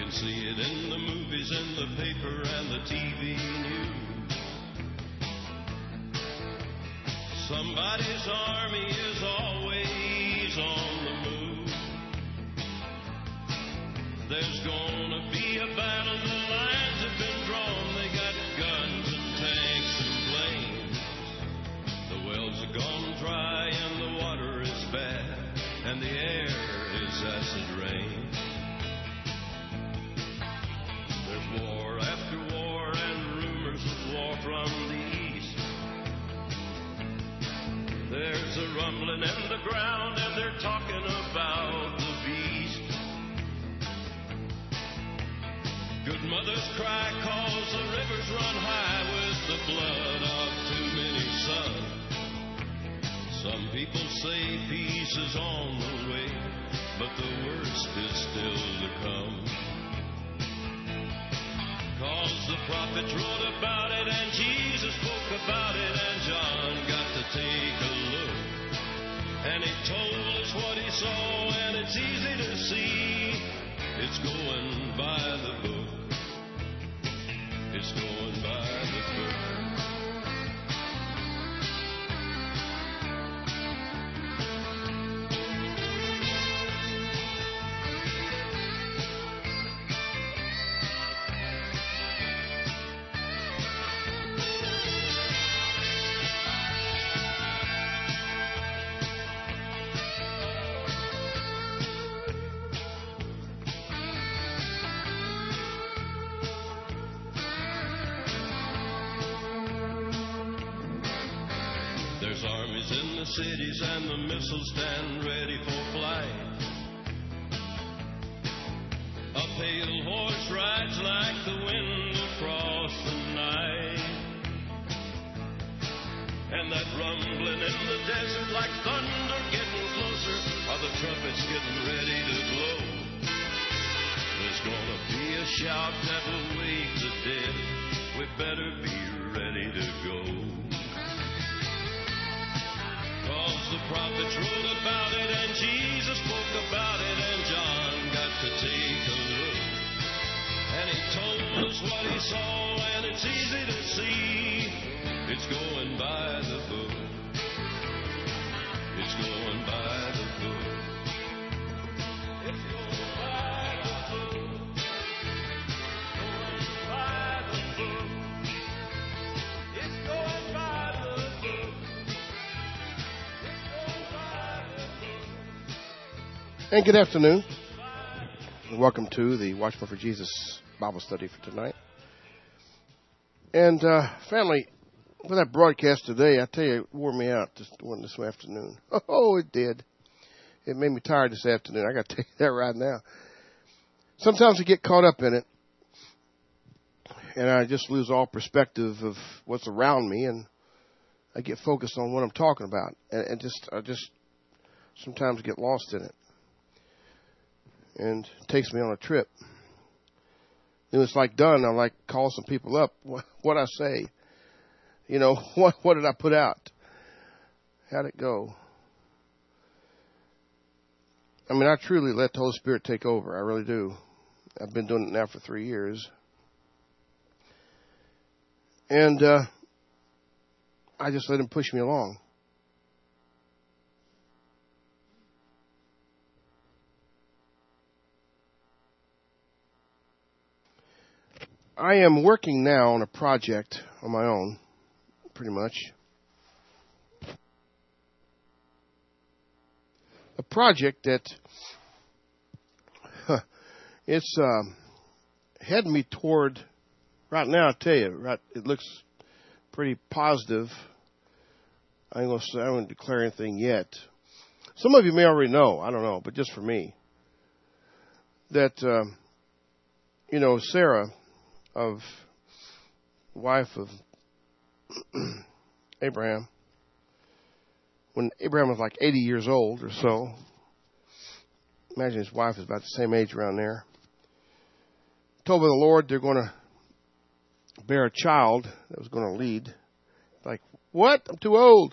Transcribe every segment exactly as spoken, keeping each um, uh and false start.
can see it in the movies, in the paper, and the T V news. Somebody's army is always on the move. There's gonna be a battle, the lines have been drawn. They got guns and tanks and planes. The wells are gone dry and the water is bad, and the air is acid rain. There's war after war and rumors of war from the east. There's a rumbling in the ground and they're talking about the beast. Good mothers cry cause the rivers run high with the blood of too many sons. Some people say peace is on the way, but the worst is still to come. Cause the prophets wrote about it and Jesus spoke about it and John got to take a look. And he told us what he saw and it's easy to see. It's going by the book. It's going by the book. In the cities and the missiles stand ready for flight. A pale horse rides like the wind across the night. And that rumbling in the desert like thunder getting closer, are the trumpets getting ready to blow. There's gonna be a shout that will wake the dead. We better be ready to go. Cause the prophets wrote about it and Jesus spoke about it and John got to take a look. And he told us what he saw and it's easy to see. It's going by the book. It's going by the book. It's going by the book. Going by the book. It's going by the book. And good afternoon. Welcome to the Watchman for Jesus Bible study for tonight. And uh, family, with that broadcast today, I tell you, it wore me out this, this afternoon. Oh, it did. It made me tired this afternoon. I got to tell you that right now. Sometimes I get caught up in it, and I just lose all perspective of what's around me, and I get focused on what I'm talking about, and, and just I just sometimes get lost in it. And it takes me on a trip. When it's like done, I like call some people up. What what I say, you know, what what did I put out? How'd it go? I mean, I truly let the Holy Spirit take over. I really do. I've been doing it now for three years, and uh, I just let Him push me along. I am working now on a project on my own, pretty much. A project that huh, it's um, heading me toward. Right now, I tell you, right, it looks pretty positive. I ain't gonna say I don't declare anything yet. Some of you may already know. I don't know, but just for me, that um, you know, Sarah, of wife of Abraham, when Abraham was like eighty years old or so, imagine his wife is about the same age around there, told by the Lord they're going to bear a child that was going to lead. Like, what? I'm too old.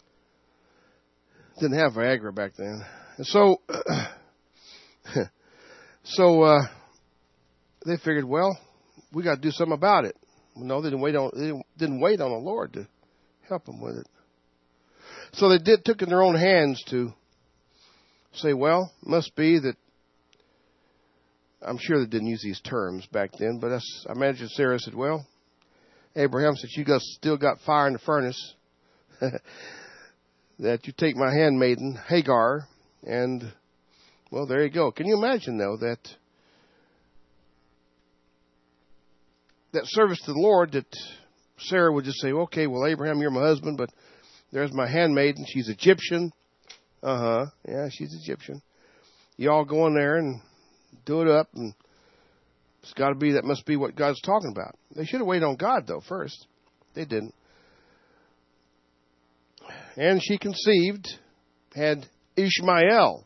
Didn't have Viagra back then. And so So uh, they figured, well, we got to do something about it. No, they didn't wait on they didn't, didn't wait on the Lord to help them with it. So they did took it in their own hands to say, well, it must be that. I'm sure they didn't use these terms back then, but that's, I imagine Sarah said, well, Abraham, since you got, still got fire in the furnace, that you take my handmaiden, Hagar, and, well, there you go. Can you imagine, though, that that service to the Lord, that Sarah would just say, okay, well, Abraham, you're my husband, but there's my handmaiden. She's Egyptian. Uh-huh. Yeah, she's Egyptian. You all go in there and do it up, and it's got to be, that must be what God's talking about. They should have waited on God, though, first. They didn't. And she conceived, had Ishmael.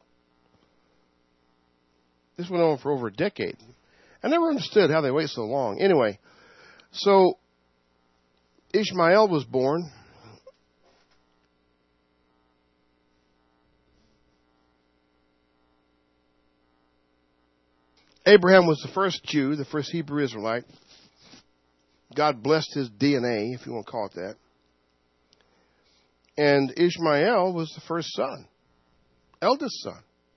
This went on for over a decade. I never understood how they wait so long. Anyway, so Ishmael was born. Abraham was the first Jew, the first Hebrew Israelite. God blessed his D N A, if you want to call it that. And Ishmael was the first son, eldest son.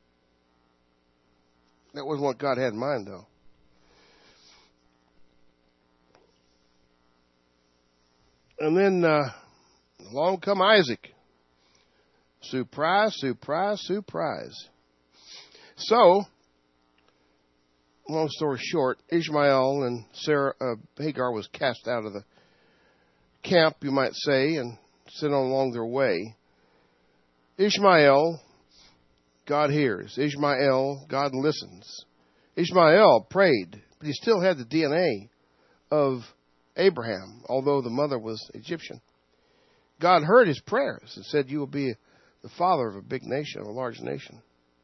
That wasn't what God had in mind, though. And then uh, along come Isaac. Surprise, surprise, surprise. So, long story short, Ishmael and Sarah, uh, Hagar was cast out of the camp, you might say, and sent on along their way. Ishmael, God hears. Ishmael, God listens. Ishmael prayed, but he still had the D N A of Abraham, although the mother was Egyptian. God heard his prayers and said, you will be the father of a big nation, of a large nation.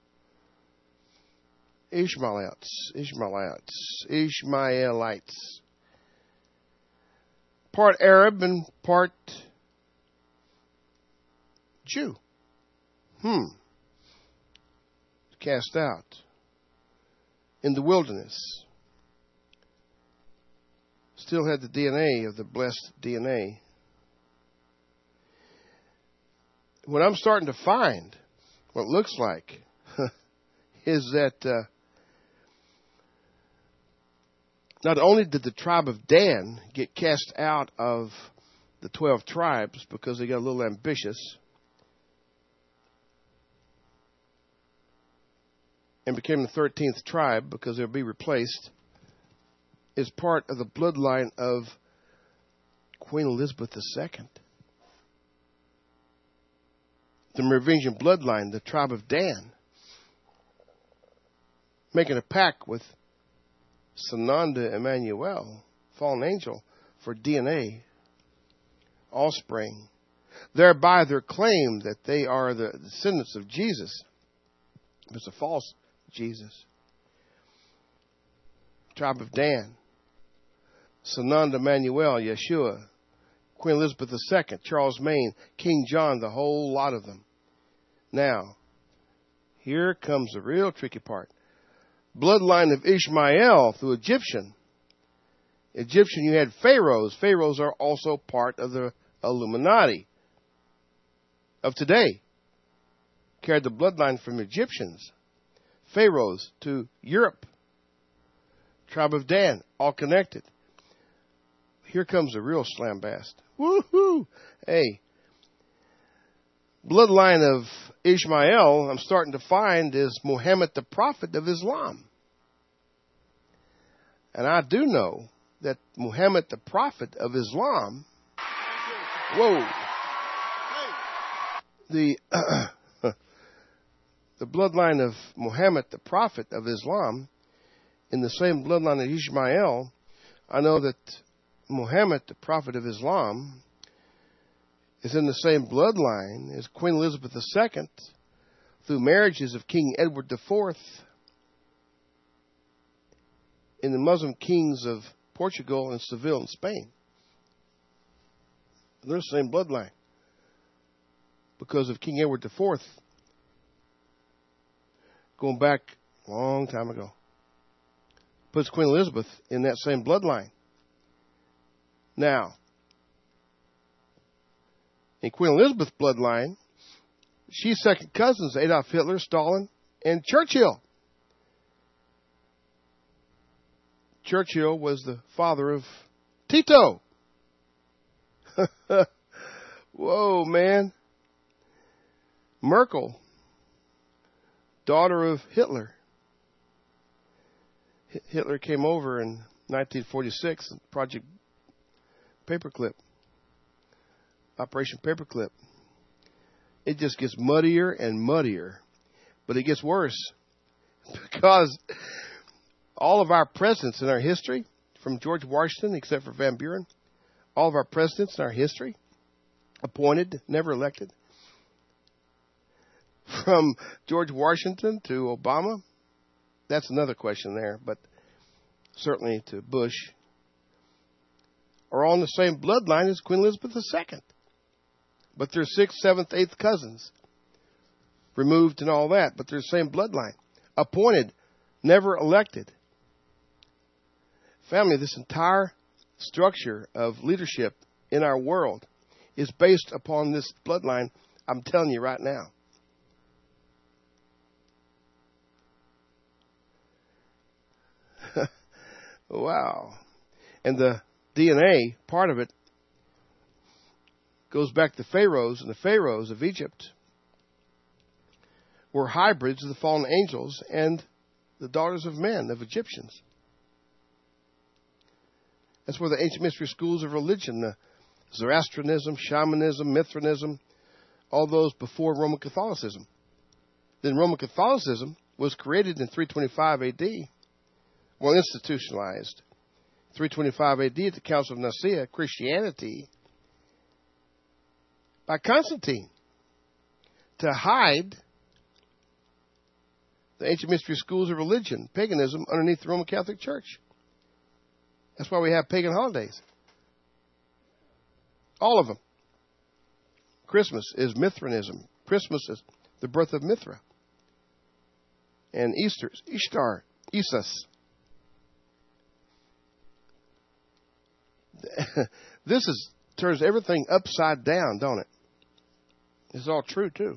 Ishmaelites, Ishmaelites, Ishmaelites. Part Arab and part Jew. Hmm. Cast out in the wilderness. Still had the D N A of the blessed D N A. What I'm starting to find, what it looks like, is that uh, not only did the tribe of Dan get cast out of the twelve tribes because they got a little ambitious and became the thirteenth tribe because they'll be replaced, is part of the bloodline of Queen Elizabeth the Second. The Merovingian bloodline, the tribe of Dan, making a pact with Sananda Emmanuel, fallen angel, for D N A, offspring. Thereby their claim that they are the descendants of Jesus. It's a false Jesus. Tribe of Dan, Sananda Emmanuel, Yeshua, Queen Elizabeth the Second, Charles Maine, King John, the whole lot of them. Now, here comes the real tricky part. Bloodline of Ishmael through Egyptian. Egyptian, you had pharaohs. Pharaohs are also part of the Illuminati of today. Carried the bloodline from Egyptians. Pharaohs to Europe. Tribe of Dan, all connected. Here comes the real slambast. Woohoo! Hey. Bloodline of Ishmael, I'm starting to find, is Muhammad, the prophet of Islam. And I do know that Muhammad, the prophet of Islam, whoa, the uh, the bloodline of Muhammad, the prophet of Islam, in the same bloodline of Ishmael, I know that Muhammad, the prophet of Islam, is in the same bloodline as Queen Elizabeth the Second through marriages of King Edward the Fourth and the Muslim kings of Portugal and Seville and Spain. They're the same bloodline because of King Edward the Fourth going back a long time ago. puts Queen Elizabeth in that same bloodline. Now, in Queen Elizabeth's bloodline, she's second cousins to Adolf Hitler, Stalin, and Churchill. Churchill was the father of Tito. Whoa, man. Merkel, daughter of Hitler. H- Hitler came over in nineteen forty-six, Project Paperclip, Operation Paperclip. It just gets muddier and muddier, but it gets worse because all of our presidents in our history, from George Washington, except for Van Buren, all of our presidents in our history, appointed, never elected. From George Washington to Obama, that's another question there, but certainly to Bush, are all in the same bloodline as Queen Elizabeth the Second. But they're sixth, seventh, eighth cousins, removed and all that, but they're the same bloodline. Appointed, never elected. Family, this entire structure of leadership in our world is based upon this bloodline, I'm telling you right now. Wow. And the D N A part of it goes back to Pharaohs, and the Pharaohs of Egypt were hybrids of the fallen angels and the daughters of men, of Egyptians. That's where the ancient mystery schools of religion, the Zoroastrianism, Shamanism, Mithraism, all those before Roman Catholicism. Then Roman Catholicism was created in three twenty-five A D, well, institutionalized. three twenty-five A D at the Council of Nicaea, Christianity, by Constantine, to hide the ancient mystery schools of religion, paganism, underneath the Roman Catholic Church. That's why we have pagan holidays. All of them. Christmas is Mithraism. Christmas is the birth of Mithra. And Easter is Ishtar, Isis. This is turns everything upside down, don't it? It's all true, too.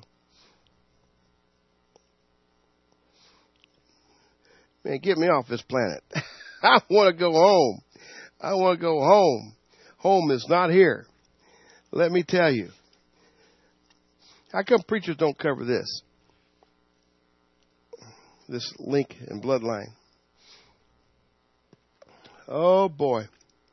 Man, get me off this planet. I want to go home. I want to go home. Home is not here. Let me tell you. How come preachers don't cover this? This link and bloodline. Oh, boy.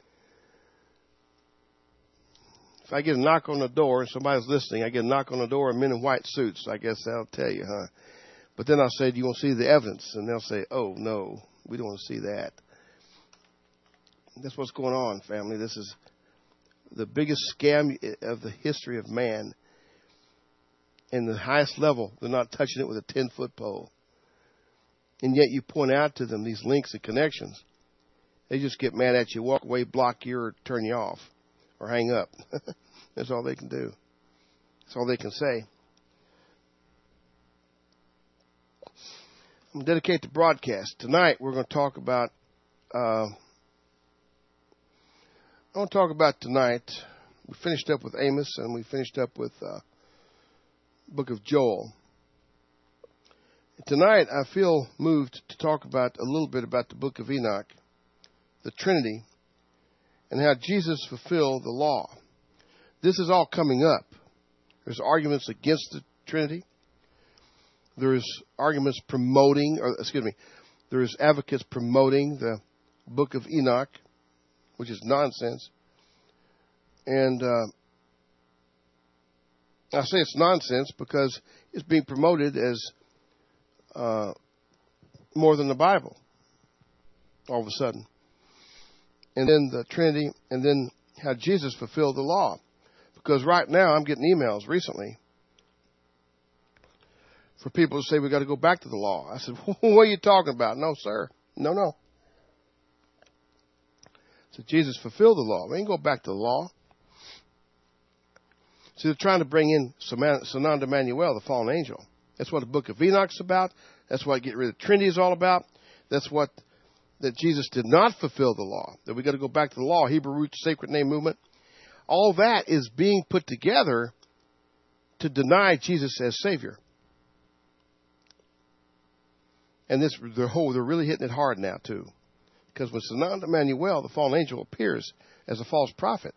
If I get a knock on the door and somebody's listening, I get a knock on the door and men in white suits. I guess that'll tell you, huh? But then I'll say, do you want to see the evidence? And they'll say, oh, no, we don't want to see that. That's what's going on, family. This is the biggest scam of the history of man. And the highest level, they're not touching it with a ten-foot pole. And yet you point out to them these links and connections. They just get mad at you, walk away, block you, or turn you off, or hang up. That's all they can do. That's all they can say. I'm going to dedicate the broadcast. Tonight we're going to talk about, uh, I want to talk about tonight, we finished up with Amos and we finished up with uh, book of Joel. Tonight I feel moved to talk about a little bit about the book of Enoch, the Trinity, and how Jesus fulfilled the law. This is all coming up. There's arguments against the Trinity. There's arguments promoting, or excuse me, there's advocates promoting the book of Enoch, which is nonsense. And uh, I say it's nonsense because it's being promoted as uh, more than the Bible all of a sudden. And then the Trinity, and then how Jesus fulfilled the law. Because right now I'm getting emails recently for people to say we've got to go back to the law. I said, what are you talking about? No, sir. No, no. So Jesus fulfilled the law. We ain't go back to the law. See, they're trying to bring in Sananda Manuel, the fallen angel. That's what the book of Enoch's about. That's what Get Rid of the Trinity is all about. That's what that Jesus did not fulfill the law, that we got to go back to the law, Hebrew root sacred name movement. All that is being put together to deny Jesus as Savior. And this, the whole, they're really hitting it hard now too, because when Sanan Emmanuel, the fallen angel, appears as a false prophet,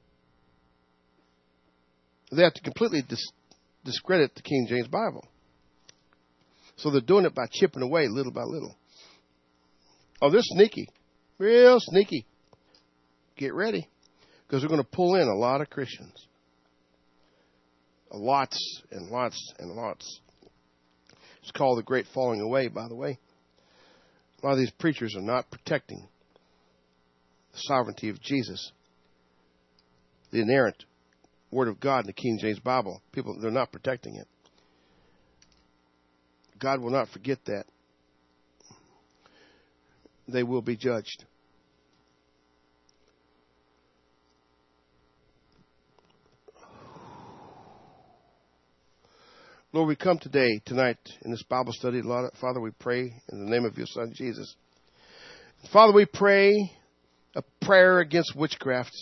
they have to completely dis- discredit the King James Bible. So they're doing it by chipping away little by little. Oh, they're sneaky. Real sneaky. Get ready. Because they're going to pull in a lot of Christians. Lots and lots and lots. It's called the Great Falling Away, by the way. A lot of these preachers are not protecting the sovereignty of Jesus, the inerrant Word of God in the King James Bible. People, they're not protecting it. God will not forget that. They will be judged. Lord, we come today, tonight, in this Bible study. Lord, Father, we pray in the name of your Son, Jesus. Father, we pray a prayer against witchcraft.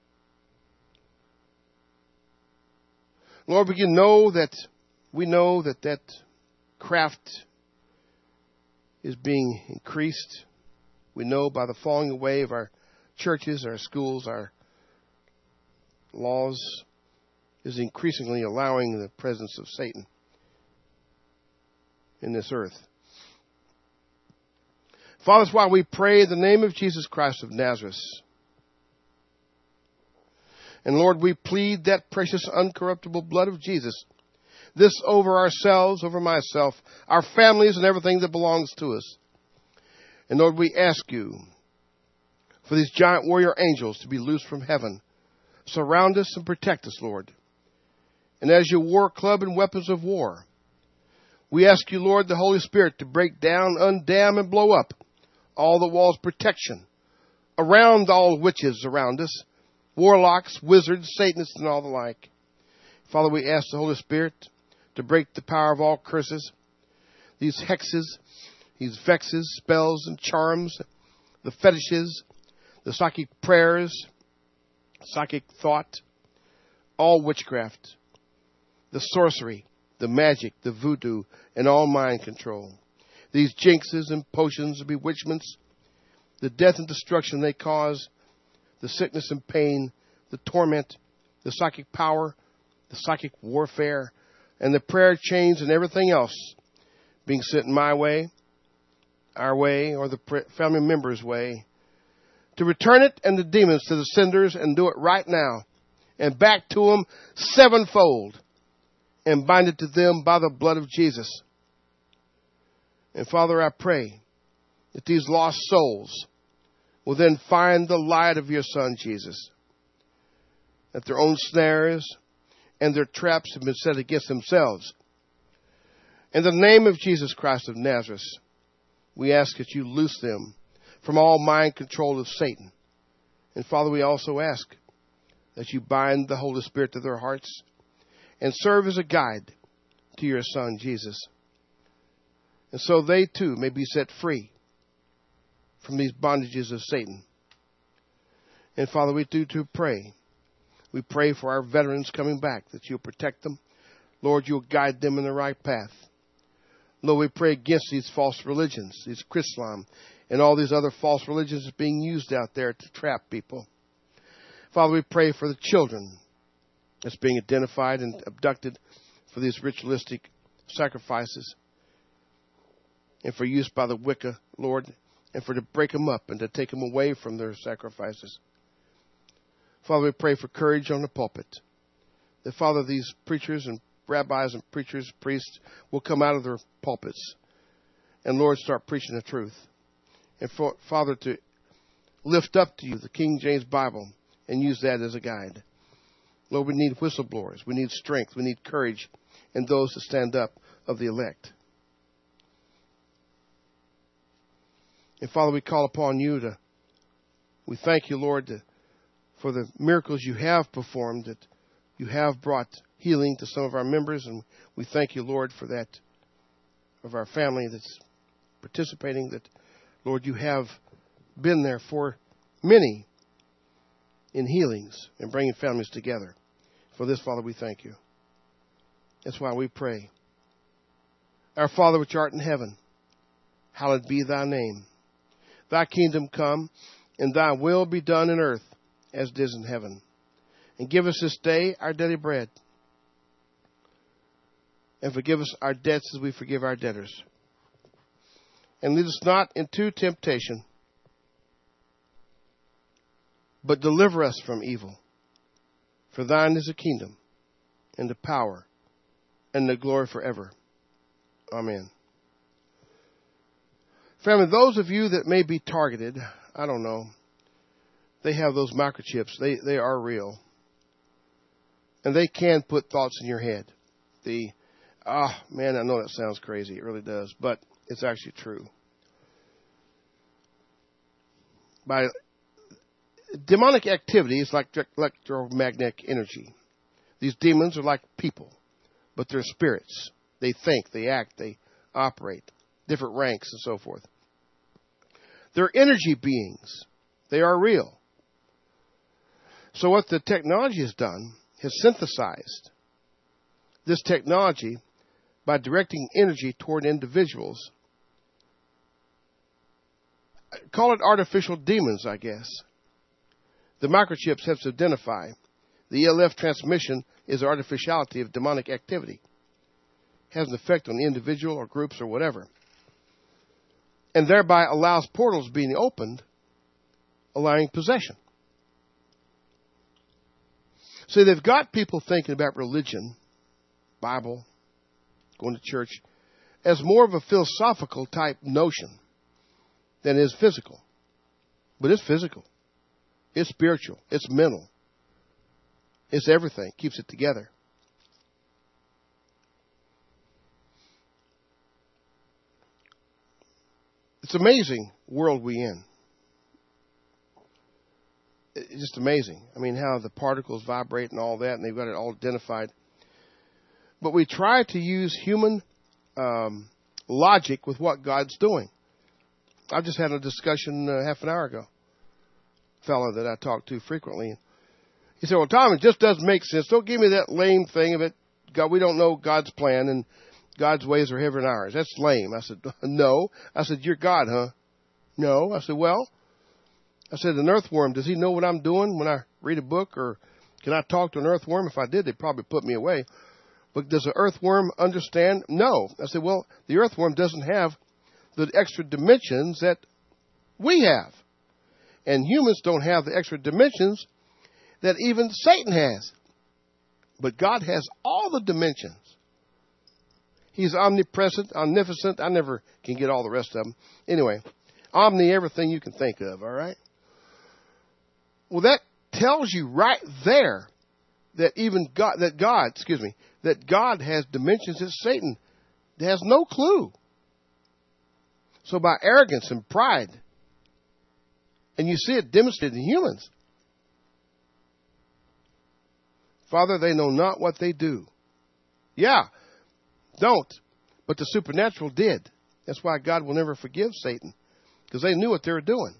Lord, we can know that, we know that that craft is being increased. We know by the falling away of our churches, our schools, our laws, is increasingly allowing the presence of Satan in this earth. Father, that's why we pray in the name of Jesus Christ of Nazareth. And Lord, we plead that precious, uncorruptible blood of Jesus, this over ourselves, over myself, our families, and everything that belongs to us. And Lord, we ask you for these giant warrior angels to be loosed from heaven. Surround us and protect us, Lord. And as your war club and weapons of war, we ask you, Lord, the Holy Spirit, to break down, undam, and blow up all the walls of protection around all witches around us, warlocks, wizards, Satanists, and all the like. Father, we ask the Holy Spirit to break the power of all curses, these hexes, these vexes, spells, and charms, the fetishes, the psychic prayers, psychic thought, all witchcraft, the sorcery, the magic, the voodoo, and all mind control. These jinxes and potions and bewitchments, the death and destruction they cause, the sickness and pain, the torment, the psychic power, the psychic warfare, and the prayer chains and everything else being sent my way, our way, or the family member's way, to return it and the demons to the senders and do it right now, and back to them sevenfold, and bind it to them by the blood of Jesus. And Father, I pray that these lost souls will then find the light of your Son, Jesus, that their own snares and their traps have been set against themselves. In the name of Jesus Christ of Nazareth, we ask that you loose them from all mind control of Satan. And Father, we also ask that you bind the Holy Spirit to their hearts and serve as a guide to your Son, Jesus. And so they too may be set free from these bondages of Satan. And Father, we do too pray. We pray for our veterans coming back, that you'll protect them. Lord, you'll guide them in the right path. Lord, we pray against these false religions, these Chrislam, and all these other false religions being used out there to trap people. Father, we pray for the children that's being identified and abducted for these ritualistic sacrifices, and for use by the Wicca, Lord, and for to break them up and to take them away from their sacrifices. Father, we pray for courage on the pulpit. That, Father, these preachers and rabbis and preachers, priests, will come out of their pulpits and, Lord, start preaching the truth. And, for, Father, to lift up to you the King James Bible and use that as a guide. Lord, we need whistleblowers. We need strength. We need courage and those to stand up of the elect. And, Father, we call upon you to, we thank you, Lord, to, for the miracles you have performed, that you have brought healing to some of our members. And we thank you, Lord, for that, of our family that's participating, that, Lord, you have been there for many in healings and bringing families together. For this, Father, we thank you. That's why we pray. Our Father which art in heaven, hallowed be thy name. Thy kingdom come, and thy will be done in earth as it is in heaven. And give us this day our daily bread. And forgive us our debts as we forgive our debtors. And lead us not into temptation, but deliver us from evil. For thine is the kingdom, and the power, and the glory forever. Amen. Family, those of you that may be targeted, I don't know, they have those microchips. They they are real. And they can put thoughts in your head. The, ah, oh, man, I know that sounds crazy. It really does. But it's actually true. By demonic activity is like electromagnetic energy. These demons are like people, but they're spirits. They think, they act, they operate, different ranks and so forth. They're energy beings. They are real. So what the technology has done has synthesized this technology by directing energy toward individuals. Call it artificial demons, I guess. The microchips helps identify the E L F transmission is artificiality of demonic activity. It has an effect on the individual or groups or whatever. And thereby allows portals being opened, allowing possession. See, they've got people thinking about religion, Bible, going to church, as more of a philosophical type notion than is physical. But it's physical. It's spiritual. It's mental. It's everything. Keeps it together. It's amazing world we in. It's just amazing. I mean, how the particles vibrate and all that, and they've got it all identified. But we try to use human um, logic with what God's doing. I just had a discussion uh, half an hour ago. A fellow that I talk to frequently. He said, well, Tom, it just doesn't make sense. Don't give me that lame thing of it. God, we don't know God's plan, and God's ways are heavier than ours. That's lame. I said, no. I said, you're God, huh? No. I said, well, I said, an earthworm, does he know what I'm doing when I read a book? Or can I talk to an earthworm? If I did, they'd probably put me away. But does an earthworm understand? No. I said, well, the earthworm doesn't have the extra dimensions that we have. And humans don't have the extra dimensions that even Satan has. But God has all the dimensions. He's omnipresent, omnipotent. I never can get all the rest of them. Anyway, omni, everything you can think of, all right? Well, that tells you right there that even God, that God, excuse me, that God has dimensions that Satan has no clue. So by arrogance and pride, and you see it demonstrated in humans, Father, they know not what they do. Yeah, don't. But the supernatural did. That's why God will never forgive Satan, because they knew what they were doing.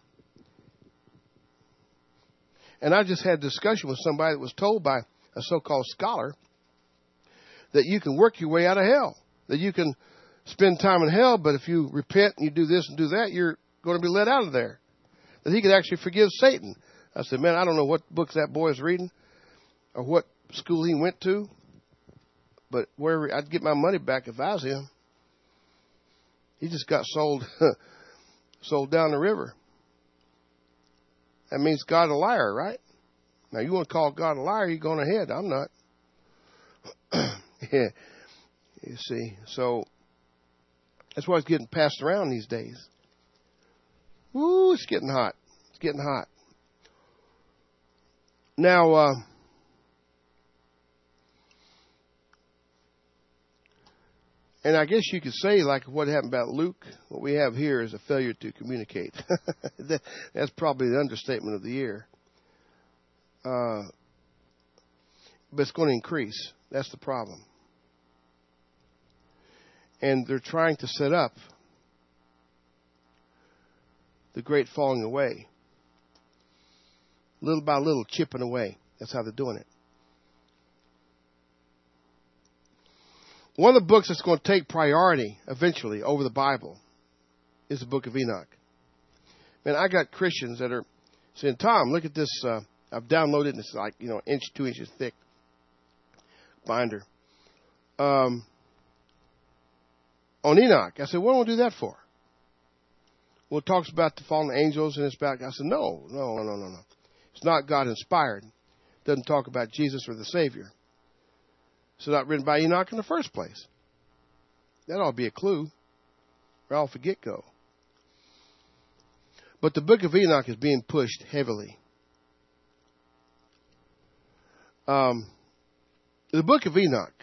And I just had a discussion with somebody that was told by a so-called scholar that you can work your way out of hell, that you can spend time in hell, but if you repent and you do this and do that, you're going to be let out of there. That he could actually forgive Satan. I said, man, I don't know what books that boy is reading or what school he went to, but where I'd get my money back if I was him. He just got sold, sold down the river. That means God a liar, right? Now, you want to call God a liar, you're going ahead. I'm not. Yeah. You see, so that's why it's getting passed around these days. Woo, it's getting hot. It's getting hot. Now, uh, and I guess you could say, like what happened about Luke, what we have here is a failure to communicate. that, that's probably the understatement of the year. Uh, but it's going to increase. That's the problem. And they're trying to set up the great falling away. Little by little, chipping away. That's how they're doing it. One of the books that's going to take priority eventually over the Bible is the book of Enoch. Man, I got Christians that are saying, Tom, look at this. Uh, I've downloaded it, and it's like, you know, inch, two inches thick binder. Um, on Enoch. I said, what do we do that for? Well, it talks about the fallen angels and it's about, I said, no, no, no, no, no. It's not God inspired. It doesn't talk about Jesus or the Savior. It's not written by Enoch in the first place. That ought to be a clue right off the get-go. But the book of Enoch is being pushed heavily. Um, the book of Enoch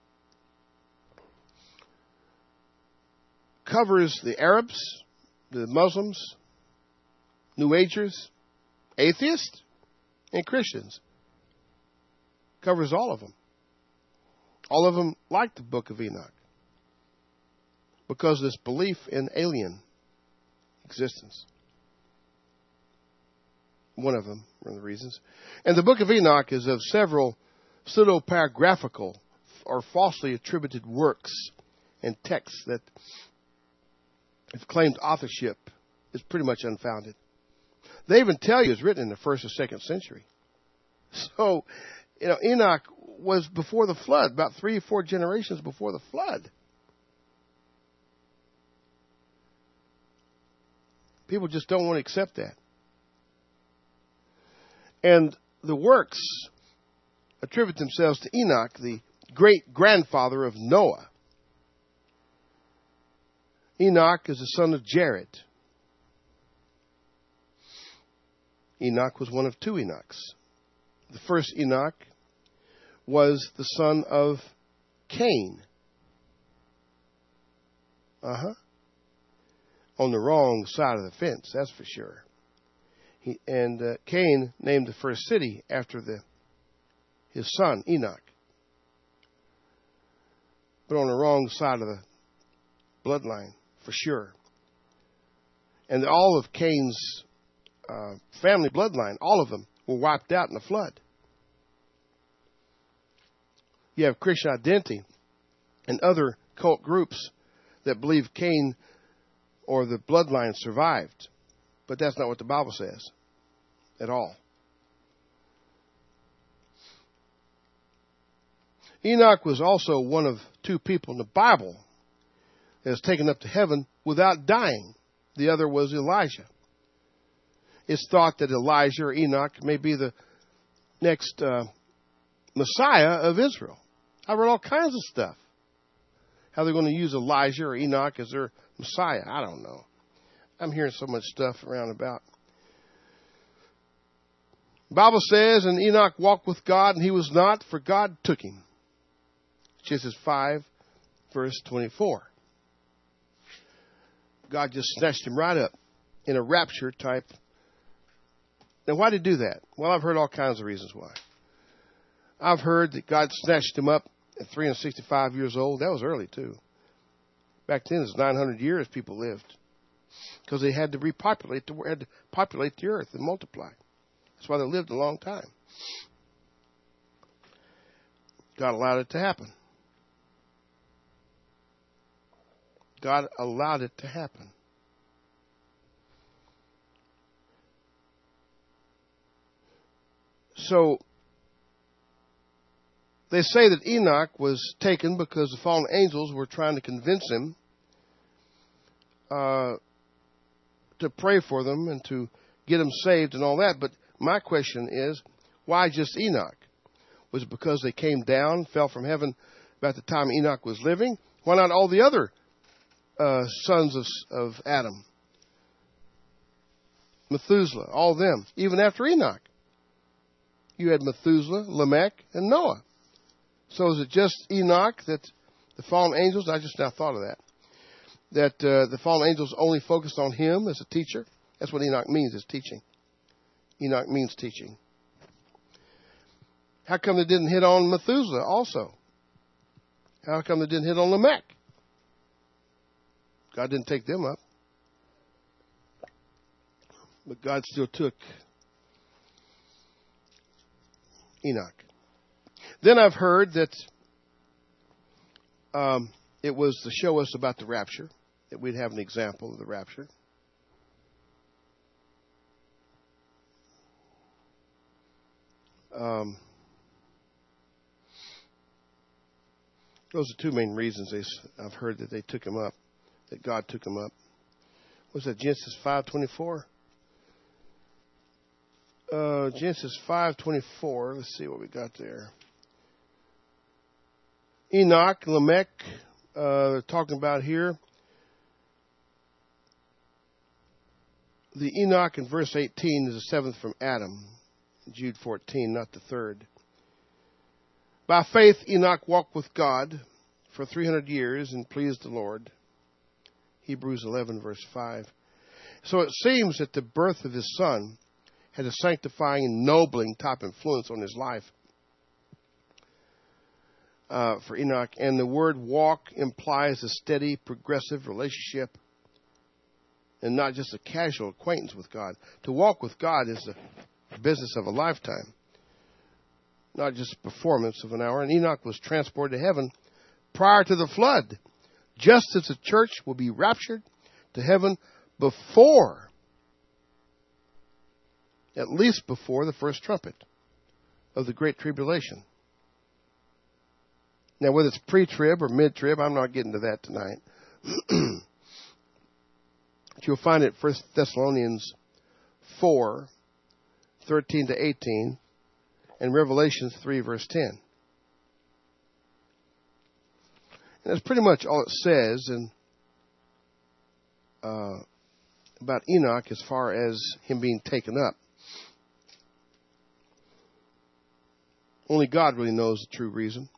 covers the Arabs, the Muslims, New Agers, atheists, and Christians. Covers all of them. All of them like the book of Enoch because of this belief in alien existence. One of them, one of the reasons. And the book of Enoch is of several pseudo-paragraphical or falsely attributed works and texts that have claimed authorship is pretty much unfounded. They even tell you it's written in the first or second century. So, you know, Enoch was before the flood, about three or four generations before the flood. People just don't want to accept that. And the works attribute themselves to Enoch, the great-grandfather of Noah. Enoch is the son of Jared. Enoch was one of two Enochs. The first Enoch was the son of Cain. Uh-huh. On the wrong side of the fence, that's for sure. He, and uh, Cain named the first city after the his son, Enoch. But on the wrong side of the bloodline, for sure. And all of Cain's uh, family bloodline, all of them, were wiped out in the flood. You have Christian Identity and other cult groups that believe Cain or the bloodline survived. But that's not what the Bible says at all. Enoch was also one of two people in the Bible that was taken up to heaven without dying. The other was Elijah. It's thought that Elijah or Enoch may be the next uh, Messiah of Israel. I read all kinds of stuff. How they're going to use Elijah or Enoch as their Messiah. I don't know. I'm hearing so much stuff around about. The Bible says, and Enoch walked with God, and he was not, for God took him. Genesis five, verse twenty-four. God just snatched him right up in a rapture type. Now, why did he do that? Well, I've heard all kinds of reasons why. I've heard that God snatched him up at three hundred sixty-five years old. That was early, too. Back then, it was nine hundred years people lived. Because they had to repopulate the, had to populate the earth and multiply. That's why they lived a long time. God allowed it to happen. God allowed it to happen. So, they say that Enoch was taken because the fallen angels were trying to convince him uh, to pray for them and to get them saved and all that. But my question is, why just Enoch? Was it because they came down, fell from heaven about the time Enoch was living? Why not all the other uh, sons of, of Adam? Methuselah, all of them, even after Enoch. You had Methuselah, Lamech, and Noah. So is it just Enoch that the fallen angels, I just now thought of that, that uh, the fallen angels only focused on him as a teacher? That's what Enoch means, is teaching. Enoch means teaching. How come they didn't hit on Methuselah also? How come they didn't hit on Lamech? God didn't take them up. but God still took Enoch. Then I've heard that um, it was to show us about the rapture, that we'd have an example of the rapture. Um, those are two main reasons they, I've heard that they took him up, that God took him up. Was that Genesis five twenty-four? Uh, Genesis five twenty-four. Let's see what we got there. Enoch, Lamech, uh, they're talking about here. The Enoch in verse eighteen is the seventh from Adam. Jude fourteen, not the third. By faith, Enoch walked with God for three hundred years and pleased the Lord. Hebrews eleven, verse five. So it seems that the birth of his son had a sanctifying, ennobling type influence on his life uh, for Enoch. And the word walk implies a steady, progressive relationship and not just a casual acquaintance with God. To walk with God is the business of a lifetime, not just a performance of an hour. And Enoch was transported to heaven prior to the flood, just as the church will be raptured to heaven before, at least before the first trumpet of the Great Tribulation. Now, whether it's pre-trib or mid-trib, I'm not getting to that tonight. But you'll find it First Thessalonians four, thirteen to eighteen, and Revelations three, verse ten. And that's pretty much all it says in, uh, about Enoch as far as him being taken up. Only God really knows the true reason.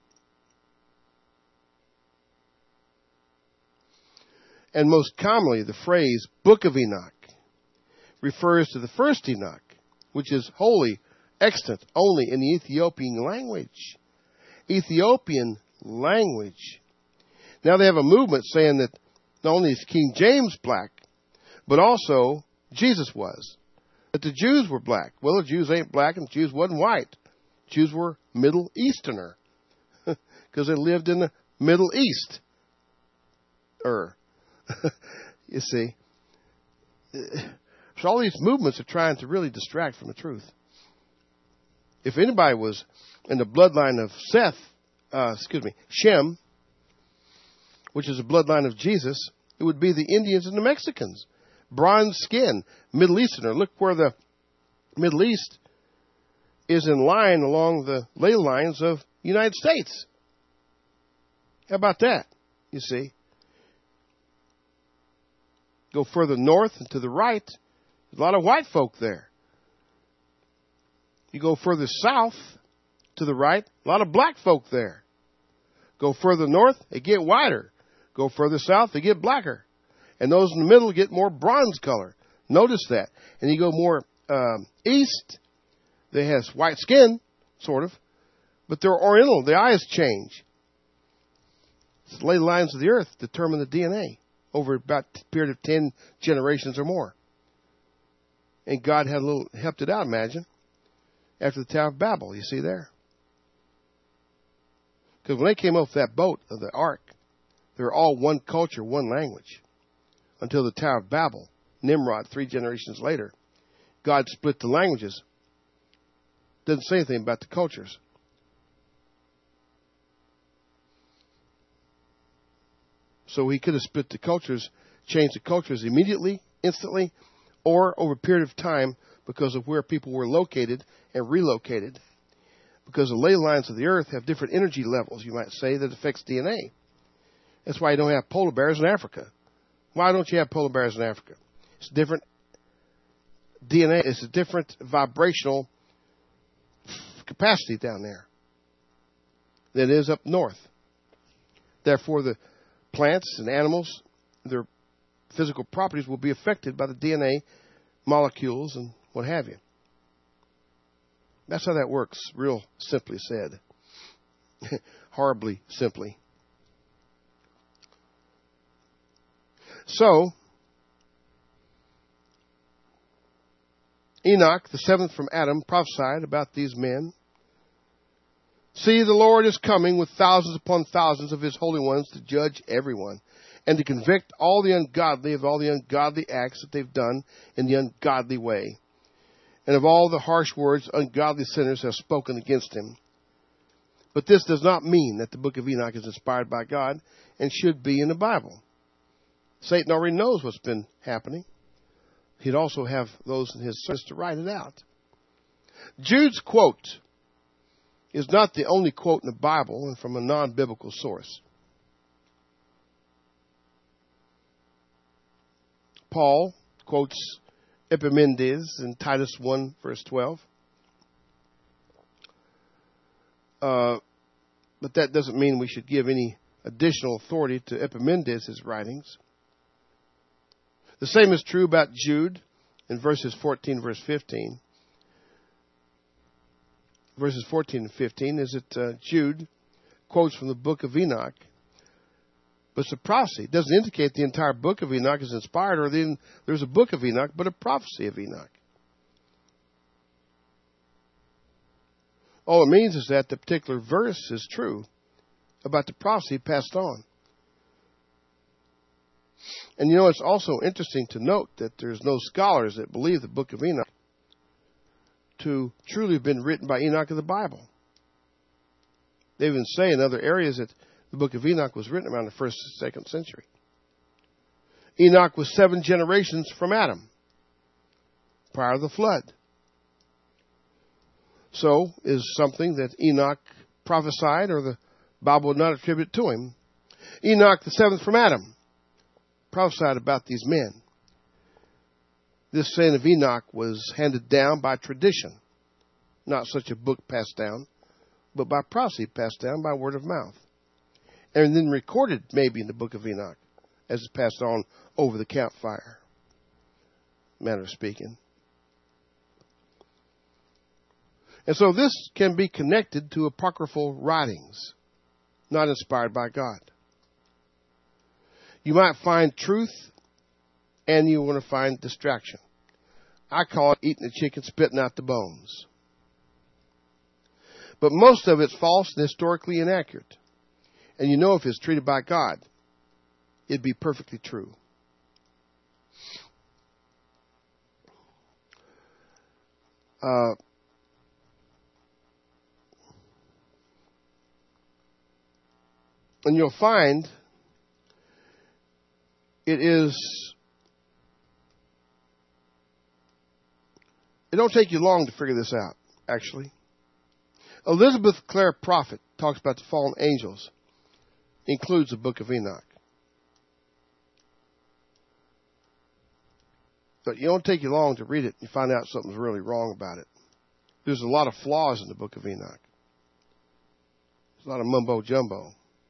And most commonly, the phrase Book of Enoch refers to the first Enoch, which is wholly extant only in the Ethiopian language. Ethiopian language. Now they have a movement saying that not only is King James black, but also Jesus was. That the Jews were black. Well, the Jews ain't black and the Jews wasn't white. Jews were Middle Easterner because they lived in the Middle East. Er, you see. So all these movements are trying to really distract from the truth. If anybody was in the bloodline of Seth, uh, excuse me, Shem, which is a bloodline of Jesus, it would be the Indians and the Mexicans. Bronze skin, Middle Easterner. Look where the Middle East is in line along the ley lines of the United States. How about that? You see. Go further north and to the right, there's a lot of white folk there. You go further south to the right, a lot of black folk there. Go further north, they get whiter. Go further south, they get blacker. And those in the middle get more bronze color. Notice that. And you go more um, east, they have white skin, sort of, but they're oriental. The eyes change. The ley lines of the earth determine the D N A over about a period of ten generations or more. And God had a little helped it out, imagine, after the Tower of Babel. You see there? Because when they came off that boat of the ark, they were all one culture, one language. Until the Tower of Babel, Nimrod, three generations later, God split the languages. Doesn't say anything about the cultures. So he could have split the cultures, changed the cultures immediately, instantly, or over a period of time because of where people were located and relocated. Because the ley lines of the earth have different energy levels, you might say, that affects D N A. That's why you don't have polar bears in Africa. Why don't you have polar bears in Africa? It's different D N A. It's a different vibrational capacity down there than it is up north. Therefore, the plants and animals, their physical properties will be affected by the D N A molecules and what have you. That's how that works, real simply said. Horribly simply. So, Enoch, the seventh from Adam, prophesied about these men. See, the Lord is coming with thousands upon thousands of his holy ones to judge everyone and to convict all the ungodly of all the ungodly acts that they've done in the ungodly way, and of all the harsh words ungodly sinners have spoken against him. But this does not mean that the book of Enoch is inspired by God and should be in the Bible. Satan already knows what's been happening. He'd also have those in his service to write it out. Jude's quote is not the only quote in the Bible and from a non-biblical source. Paul quotes Epimenides in Titus one, verse twelve. Uh, but that doesn't mean we should give any additional authority to Epimenides' writings. The same is true about Jude in verses fourteen, verse fifteen. Verses fourteen and fifteen is that uh, Jude quotes from the book of Enoch, but it's a prophecy. It doesn't indicate the entire book of Enoch is inspired or then there's a book of Enoch, but a prophecy of Enoch. All it means is that the particular verse is true about the prophecy passed on. And you know, it's also interesting to note that there's no scholars that believe the book of Enoch to truly have been written by Enoch of the Bible. They even say in other areas that the book of Enoch was written around the first and second century. Enoch was seven generations from Adam, prior to the flood. So, is something that Enoch prophesied or the Bible would not attribute to him. Enoch, the seventh from Adam, prophesied about these men. This saying of Enoch was handed down by tradition, not such a book passed down, but by prophecy passed down by word of mouth, and then recorded maybe in the book of Enoch as it's passed on over the campfire, manner of speaking. And so this can be connected to apocryphal writings, not inspired by God. You might find truth, and you want to find distraction. I call it eating the chicken, spitting out the bones. But most of it's false and historically inaccurate. And you know if it's treated by God, it'd be perfectly true. Uh, and you'll find it is, it don't take you long to figure this out, actually. Elizabeth Clare Prophet talks about the fallen angels, includes the book of Enoch. But you don't take you long to read it and you find out something's really wrong about it. There's a lot of flaws in the book of Enoch. There's a lot of mumbo jumbo.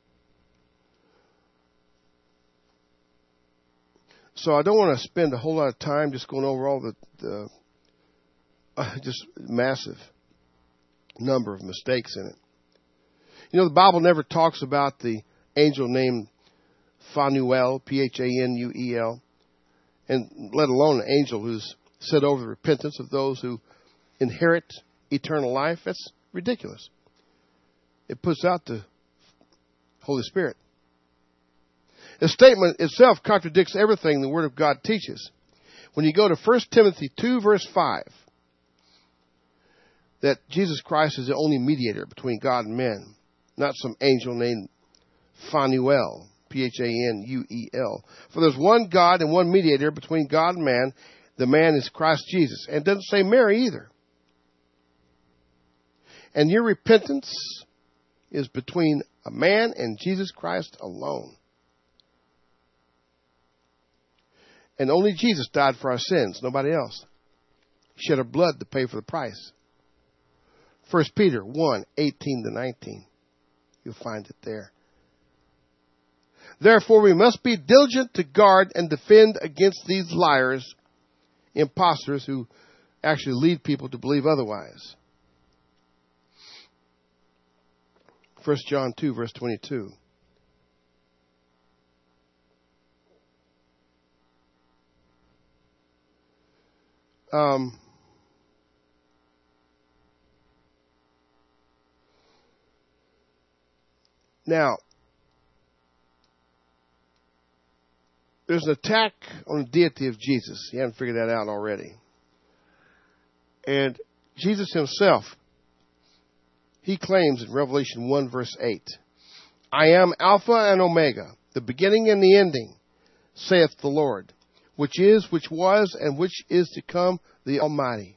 So I don't want to spend a whole lot of time just going over all the, the uh, just massive number of mistakes in it. You know, the Bible never talks about the angel named Phanuel, P H A N U E L, and let alone an angel who's set over the repentance of those who inherit eternal life. That's ridiculous. It puts out the Holy Spirit. The statement itself contradicts everything the Word of God teaches. When you go to First Timothy two, verse five, that Jesus Christ is the only mediator between God and men, not some angel named Phanuel, P H A N U E L. For there's one God and one mediator between God and man. The man is Christ Jesus. And it doesn't say Mary either. And your repentance is between a man and Jesus Christ alone. And only Jesus died for our sins, nobody else. He shed our blood to pay for the price. First Peter one, eighteen to nineteen. You'll find it there. Therefore we must be diligent to guard and defend against these liars, impostors who actually lead people to believe otherwise. First John two, verse twenty-two. Um, Now, there's an attack on the deity of Jesus. You haven't figured that out already. And Jesus himself, he claims in Revelation one, verse eight, I am Alpha and Omega, the beginning and the ending, saith the Lord, which is, which was, and which is to come, the Almighty.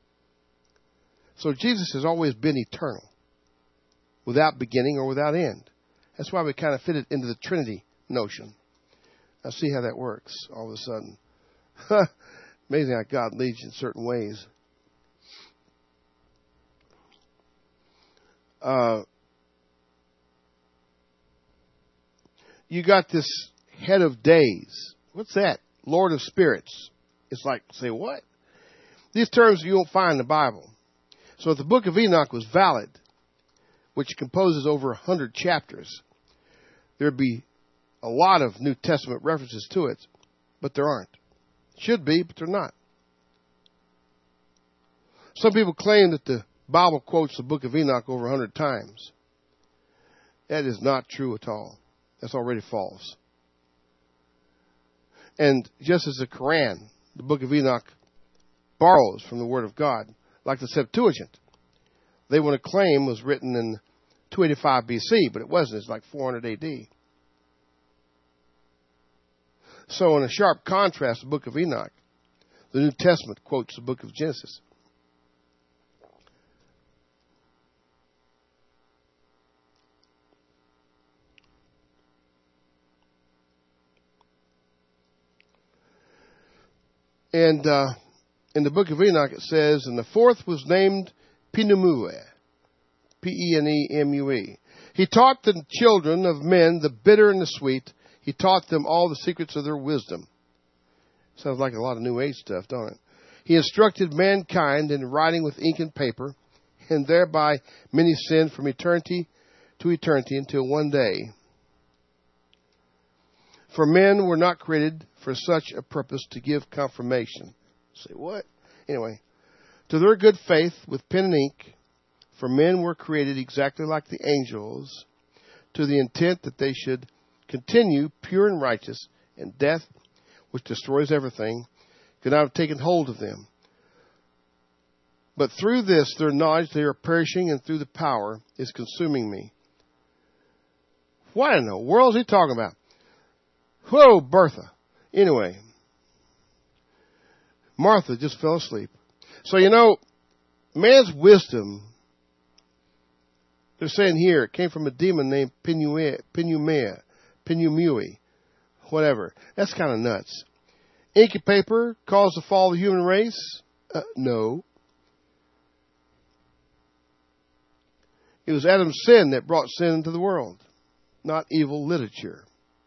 So Jesus has always been eternal, without beginning or without end. That's why we kind of fit it into the Trinity notion. Now see how that works all of a sudden. Amazing how God leads you in certain ways. Uh, you got this head of days. What's that? Lord of spirits. It's like, say what? These terms you won't find in the Bible. So if the book of Enoch was valid, which composes over a hundred chapters, there'd be a lot of New Testament references to it, but there aren't. Should be, but they're not. Some people claim that the Bible quotes the book of Enoch over a hundred times. That is not true at all. That's already false. And just as the Quran, the book of Enoch borrows from the Word of God, like the Septuagint, they want to claim was written in two eighty-five B C, but it wasn't. It's like four hundred A D. So in a sharp contrast to the book of Enoch, the New Testament quotes the book of Genesis. And uh, in the book of Enoch it says, and the fourth was named Penumue, P E N E M U E. He taught the children of men the bitter and the sweet. He taught them all the secrets of their wisdom. Sounds like a lot of New Age stuff, don't it? He instructed mankind in writing with ink and paper, and thereby many sinned from eternity to eternity until one day. For men were not created for such a purpose to give confirmation. Say what? Anyway, to their good faith with pen and ink, for men were created exactly like the angels, to the intent that they should continue pure and righteous, and death, which destroys everything, could not have taken hold of them. But through this, their knowledge, they are perishing, and through the power is consuming me. What in the world is he talking about? Whoa, Bertha. Anyway, Martha just fell asleep. So, you know, man's wisdom, they're saying here, it came from a demon named Penumea, Penumea, Penumui, whatever. That's kind of nuts. Ink and paper caused the fall of the human race? Uh, no. It was Adam's sin that brought sin into the world, not evil literature.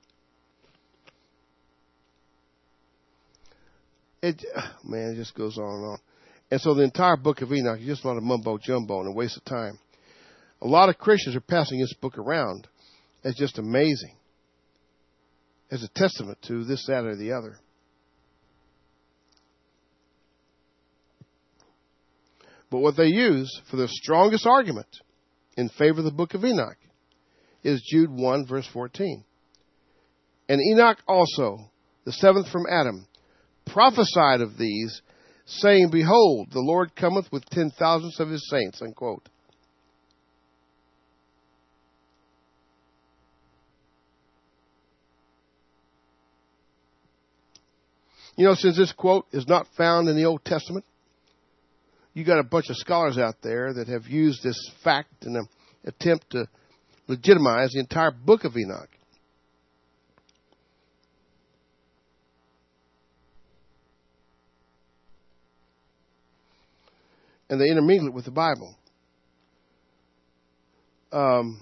It, man, it just goes on and on. And so the entire book of Enoch is just a lot of mumbo-jumbo and a waste of time. A lot of Christians are passing this book around. It's just amazing. As a testament to this, that, or the other. But what they use for their strongest argument in favor of the book of Enoch is Jude one, verse fourteen. And Enoch also, the seventh from Adam, prophesied of these, saying, Behold, the Lord cometh with ten thousands of his saints, unquote. You know, since this quote is not found in the Old Testament, you got a bunch of scholars out there that have used this fact in an attempt to legitimize the entire book of Enoch. And they intermingle it with the Bible. Um,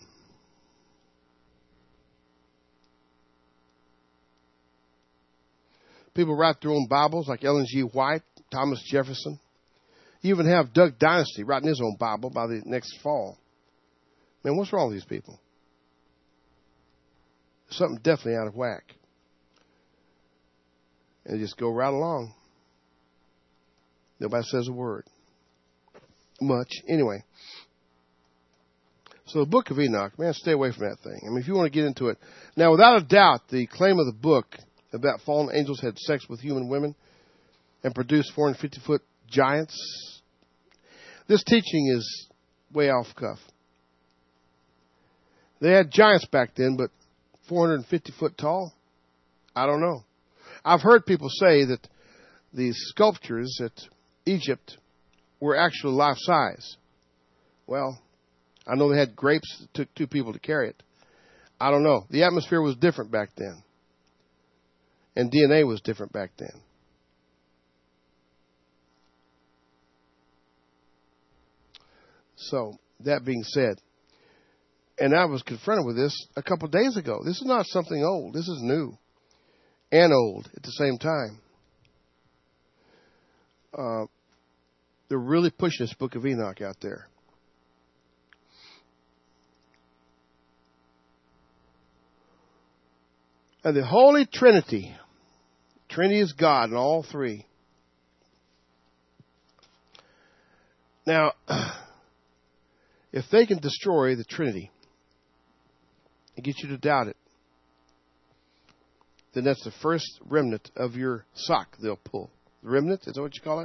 people write their own Bibles, like Ellen G. White, Thomas Jefferson. You even have Doug Dynasty writing his own Bible by the next fall. Man, what's wrong with these people? Something definitely out of whack. And they just go right along. Nobody says a word. Much. Anyway. So the book of Enoch, man, stay away from that thing. I mean, if you want to get into it. Now, without a doubt, the claim of the book about fallen angels had sex with human women and produced four hundred fifty foot giants, this teaching is way off cuff. They had giants back then, but four hundred fifty foot tall? I don't know. I've heard people say that the sculptures at Egypt were actually life-size. Well, I know they had grapes that took two people to carry it. I don't know. The atmosphere was different back then. And D N A was different back then. So, that being said, and I was confronted with this a couple of days ago. This is not something old. This is new and old at the same time. Uh, they're really pushing this book of Enoch out there. And the Holy Trinity. Trinity is God in all three. Now, if they can destroy the Trinity and get you to doubt it, then that's the first remnant of your sock they'll pull. The remnant, is that what you call it?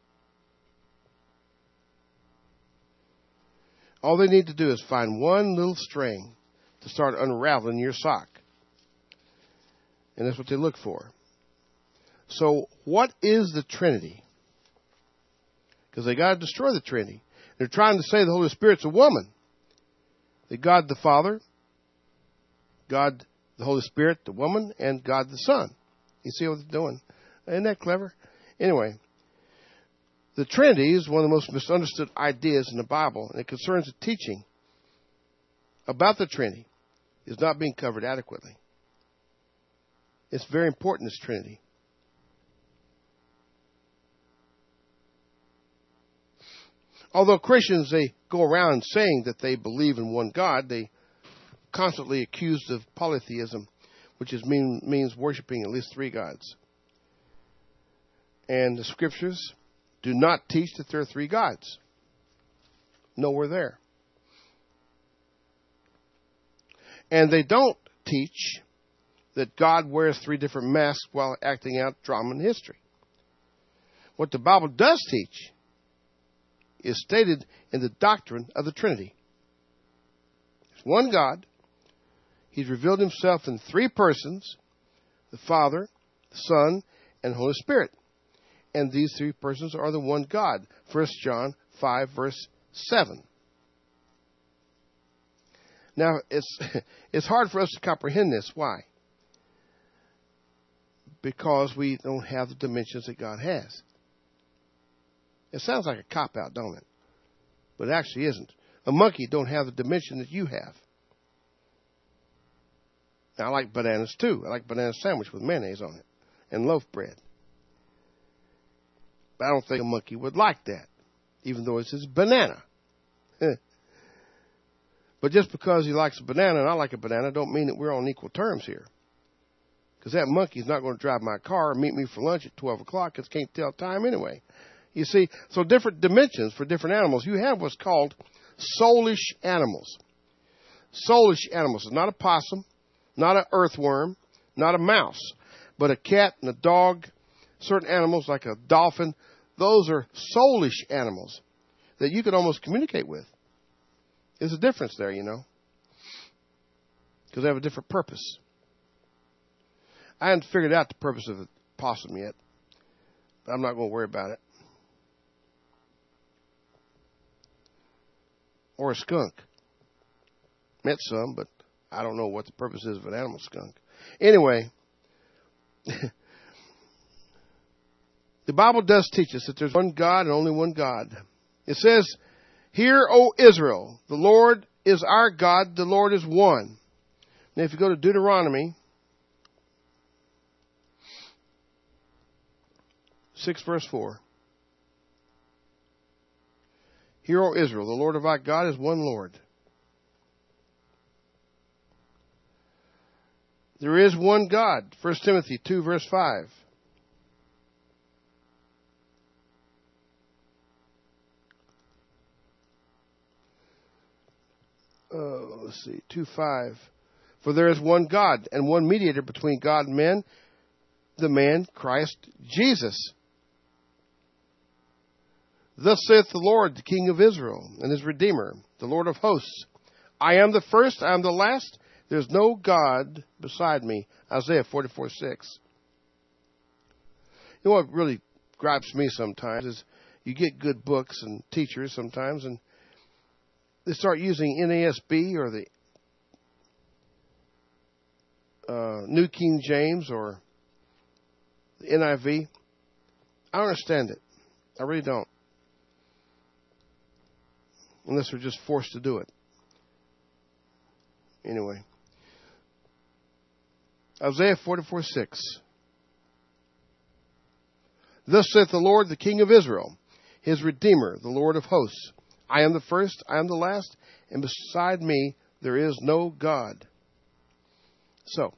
All they need to do is find one little string to start unraveling your sock. And that's what they look for. So, what is the Trinity? Because they got to destroy the Trinity. They're trying to say the Holy Spirit's a woman. That God the Father, God the Holy Spirit, the woman, and God the Son. You see what they're doing? Isn't that clever? Anyway, the Trinity is one of the most misunderstood ideas in the Bible, and it concerns the teaching about the Trinity is not being covered adequately. It's very important, this Trinity. Although Christians, they go around saying that they believe in one God, they constantly accused of polytheism, which is mean, means worshiping at least three gods. And the Scriptures do not teach that there are three gods. Nowhere there. And they don't teach that God wears three different masks while acting out drama in history. What the Bible does teach is stated in the doctrine of the Trinity. There's one God. He's revealed himself in three persons, the Father, the Son, and the Holy Spirit. And these three persons are the one God. First John five, verse seven. Now, it's it's hard for us to comprehend this. Why? Because we don't have the dimensions that God has. It sounds like a cop-out, don't it? But it actually isn't. A monkey don't have the dimension that you have. Now, I like bananas, too. I like banana sandwich with mayonnaise on it and loaf bread. But I don't think a monkey would like that, even though it says banana. But just because he likes a banana and I like a banana don't mean that we're on equal terms here. Because that monkey's not going to drive my car and meet me for lunch at twelve o'clock because can't tell time anyway. You see, so different dimensions for different animals. You have what's called soulish animals. Soulish animals is not a possum, not an earthworm, not a mouse, but a cat and a dog, certain animals like a dolphin. Those are soulish animals that you can almost communicate with. There's a difference there, you know, because they have a different purpose. I haven't figured out the purpose of a possum yet, but I'm not going to worry about it. Or a skunk. Met some, but I don't know what the purpose is of an animal skunk. Anyway, the Bible does teach us that there's one God and only one God. It says, "Hear, O Israel, the Lord is our God, the Lord is one." Now, if you go to Deuteronomy six, verse four. "Hear, O Israel, the Lord of our God is one Lord." There is one God. First Timothy two, verse five. uh, let's see, two five. For there is one God and one mediator between God and men, the man Christ Jesus. Thus saith the Lord, the King of Israel, and his Redeemer, the Lord of hosts. I am the first, I am the last. There is no God beside me. Isaiah forty-four six. You know what really gripes me sometimes is you get good books and teachers sometimes, and they start using N A S B or the uh, New King James or the N I V. I don't understand it. I really don't. Unless they're just forced to do it. Anyway. Isaiah forty-four six. Thus saith the Lord, the King of Israel, his Redeemer, the Lord of hosts. I am the first, I am the last, and beside me there is no God. So,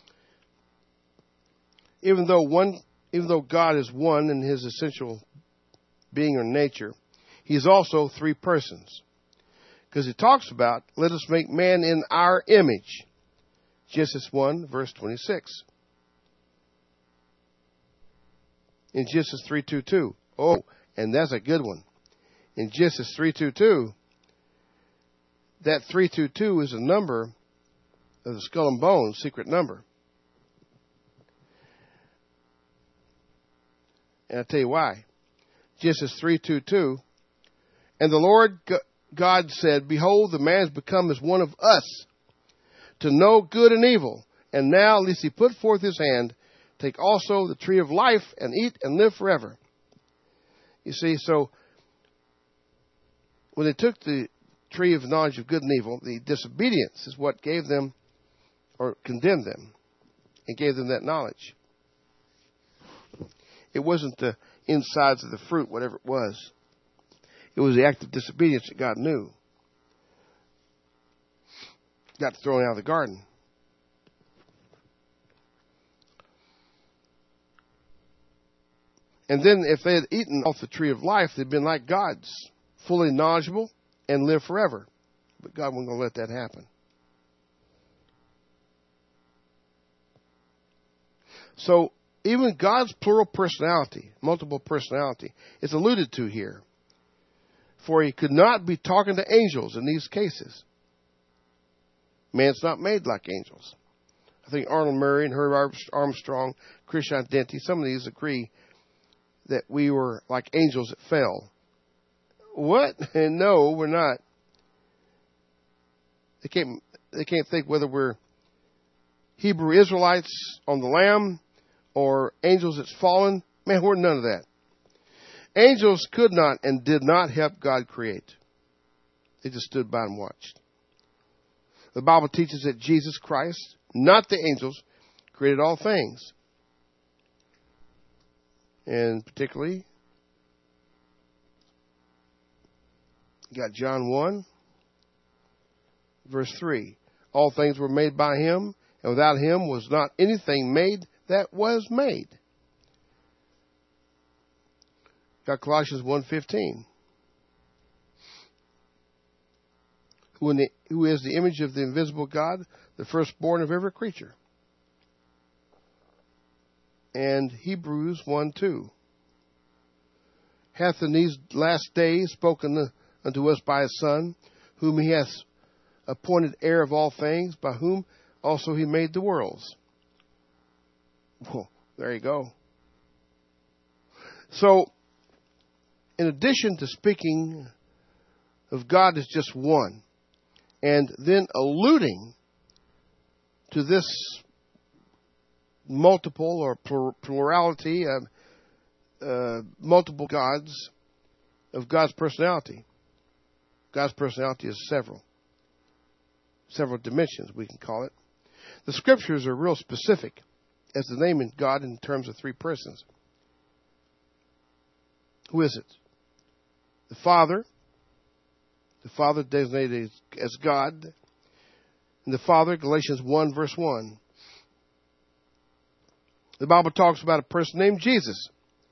even though one, even though God is one in his essential being or nature, he is also three persons. Because he talks about, let us make man in our image. Genesis one, verse twenty-six. In Genesis three twenty-two. Oh, and that's a good one. In Genesis three twenty-two, that three twenty-two is a number of the skull and bones, secret number. And I'll tell you why. Genesis three twenty-two, and the Lord God said, behold, the man has become as one of us, to know good and evil. And now, lest he put forth his hand, take also the tree of life, and eat and live forever. You see, so when they took the tree of knowledge of good and evil, the disobedience is what gave them, or condemned them, and gave them that knowledge. It wasn't the insides of the fruit, whatever it was. It was the act of disobedience that God knew. Got thrown out of the garden. And then if they had eaten off the tree of life, they'd been like gods, fully knowledgeable and live forever. But God wasn't going to let that happen. So even God's plural personality, multiple personality, is alluded to here. For he could not be talking to angels in these cases. Man's not made like angels. I think Arnold Murray and Herb Armstrong, Christian Identity, some of these agree that we were like angels that fell. What? No, we're not. They can't, they can't think whether we're Hebrew Israelites on the lam or angels that's fallen. Man, we're none of that. Angels could not and did not help God create. They just stood by and watched. The Bible teaches that Jesus Christ, not the angels, created all things. And particularly, you got John one, verse three. All things were made by him, and without him was not anything made that was made. Got Colossians one fifteen. Who, in the, who is the image of the invisible God, the firstborn of every creature. And Hebrews one two. Hath in these last days spoken unto us by his Son, whom he hath appointed heir of all things, by whom also he made the worlds. Well, there you go. So, in addition to speaking of God as just one, and then alluding to this multiple or plurality of uh, multiple gods of God's personality. God's personality is several. Several dimensions, we can call it. The scriptures are real specific as the name in God in terms of three persons. Who is it? The Father. The Father designated as God. And the Father, Galatians one, verse one. The Bible talks about a person named Jesus.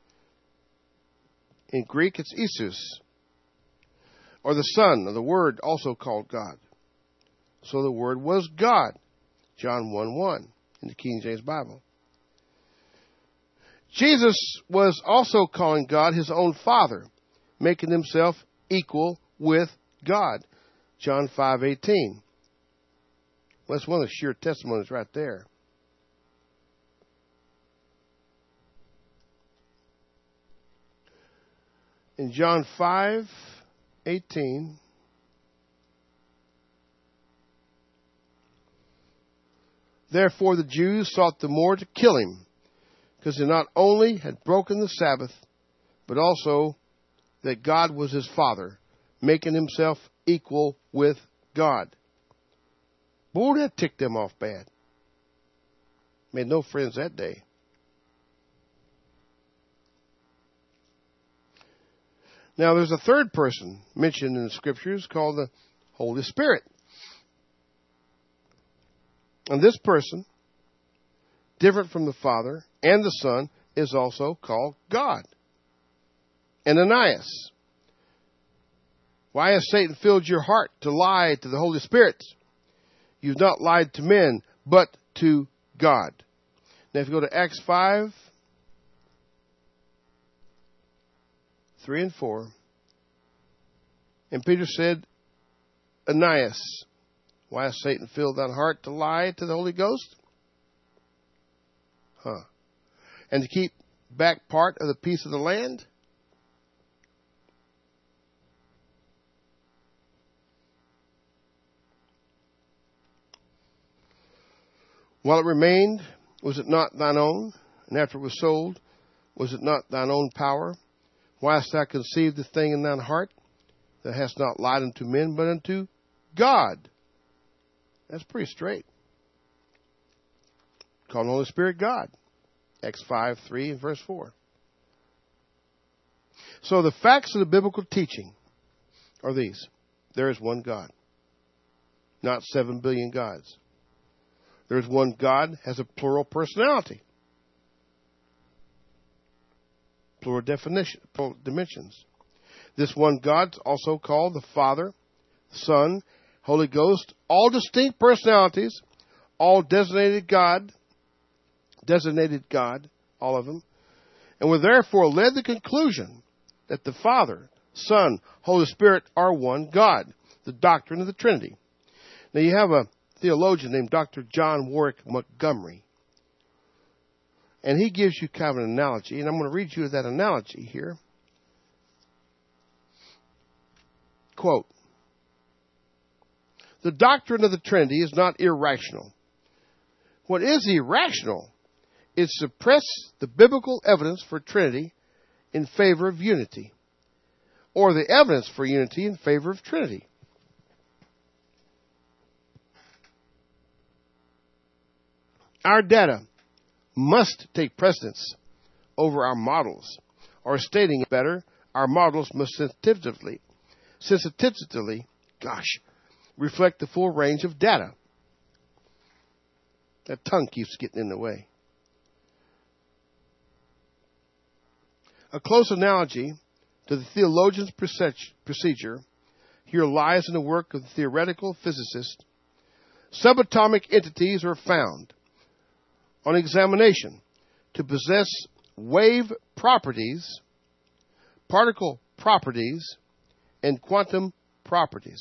In Greek, it's Isus. Or the Son, or the Word, also called God. So the Word was God. John one one in the King James Bible. Jesus was also calling God his own Father, making himself equal with God. John five eighteen. Well, that's one of the sheer testimonies right there. In John five eighteen, therefore the Jews sought the more to kill him, because he not only had broken the Sabbath, but also that God was his Father, making himself equal with God. Boy, that ticked them off bad. Made no friends that day. Now, there's a third person mentioned in the Scriptures called the Holy Spirit. And this person, different from the Father and the Son, is also called God. Ananias. Why has Satan filled your heart to lie to the Holy Spirit? You've not lied to men, but to God. Now, if you go to Acts five, three and four, and Peter said, Ananias, why has Satan filled thine heart to lie to the Holy Ghost? Huh. And to keep back part of the piece of the land? While it remained, was it not thine own? And after it was sold, was it not thine own power? Why hast thou conceived the thing in thine heart? Thou hast not lied unto men, but unto God. That's pretty straight. Call the Holy Spirit God. Acts five, three and verse four. So the facts of the biblical teaching are these. There is one God. Not seven billion gods. There is one God, has a plural personality. Plural definition, plural dimensions. This one God is also called the Father, Son, Holy Ghost, all distinct personalities, all designated God, designated God, all of them, and were therefore led to the conclusion that the Father, Son, Holy Spirit are one God, the doctrine of the Trinity. Now you have a theologian named Doctor John Warwick Montgomery, and he gives you kind of an analogy, and I'm going to read you that analogy here. Quote, the doctrine of the Trinity is not irrational. What is irrational is suppress the biblical evidence for Trinity in favor of unity, or the evidence for unity in favor of Trinity. Our data must take precedence over our models, or stating it better, our models must sensitively, sensitively, gosh, reflect the full range of data. That tongue keeps getting in the way. A close analogy to the theologian's procedure here lies in the work of the theoretical physicist. Subatomic entities are found on examination to possess wave properties, particle properties, and quantum properties.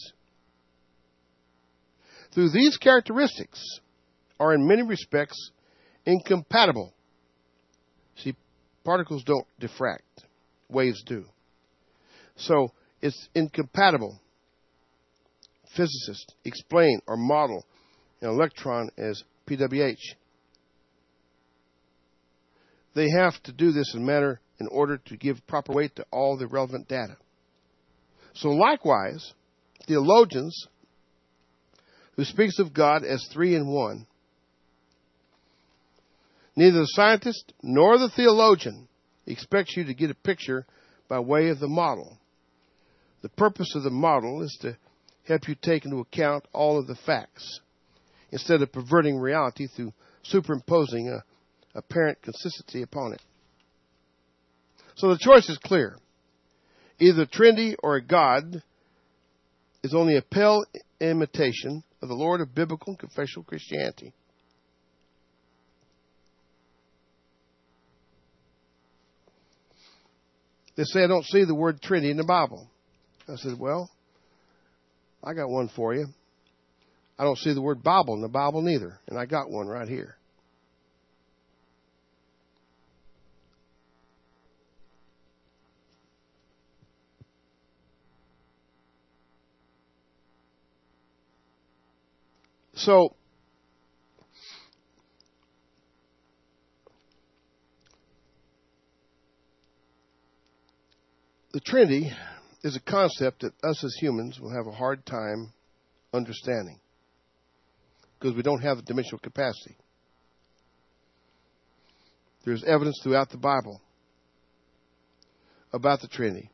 Through these characteristics are in many respects incompatible. See, particles don't diffract. Waves do. So it's incompatible. Physicists explain or model an electron as P W H. They have to do this in manner in order to give proper weight to all the relevant data. So likewise, theologians who speaks of God as three in one, neither the scientist nor the theologian expects you to get a picture by way of the model. The purpose of the model is to help you take into account all of the facts, instead of perverting reality through superimposing a apparent consistency upon it. So the choice is clear. Either Trinity or God is only a pale imitation of the Lord of biblical and confessional Christianity. They say I don't see the word Trinity in the Bible. I said, well, I got one for you. I don't see the word Bible in the Bible neither, and I got one right here. So, the Trinity is a concept that us as humans will have a hard time understanding because we don't have the dimensional capacity. There's evidence throughout the Bible about the Trinity.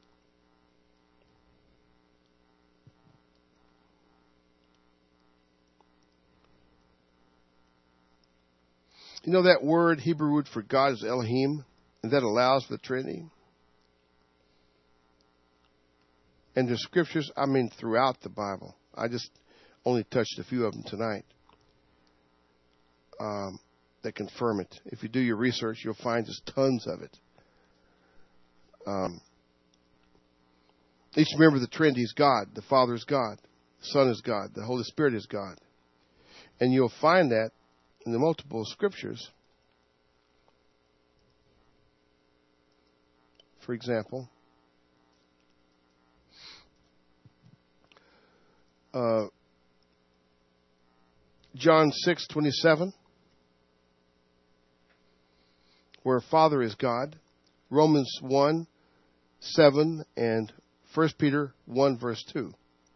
You know that word, Hebrew word for God is Elohim, and that allows for the Trinity? And the scriptures, I mean, throughout the Bible. I just only touched a few of them tonight um, that confirm it. If you do your research, you'll find just tons of it. Um, each member of the Trinity is God. The Father is God. The Son is God. The Holy Spirit is God. And you'll find that in the multiple scriptures. For example, uh, John six twenty-seven, where Father is God. Romans one seven and First Peter one verse two.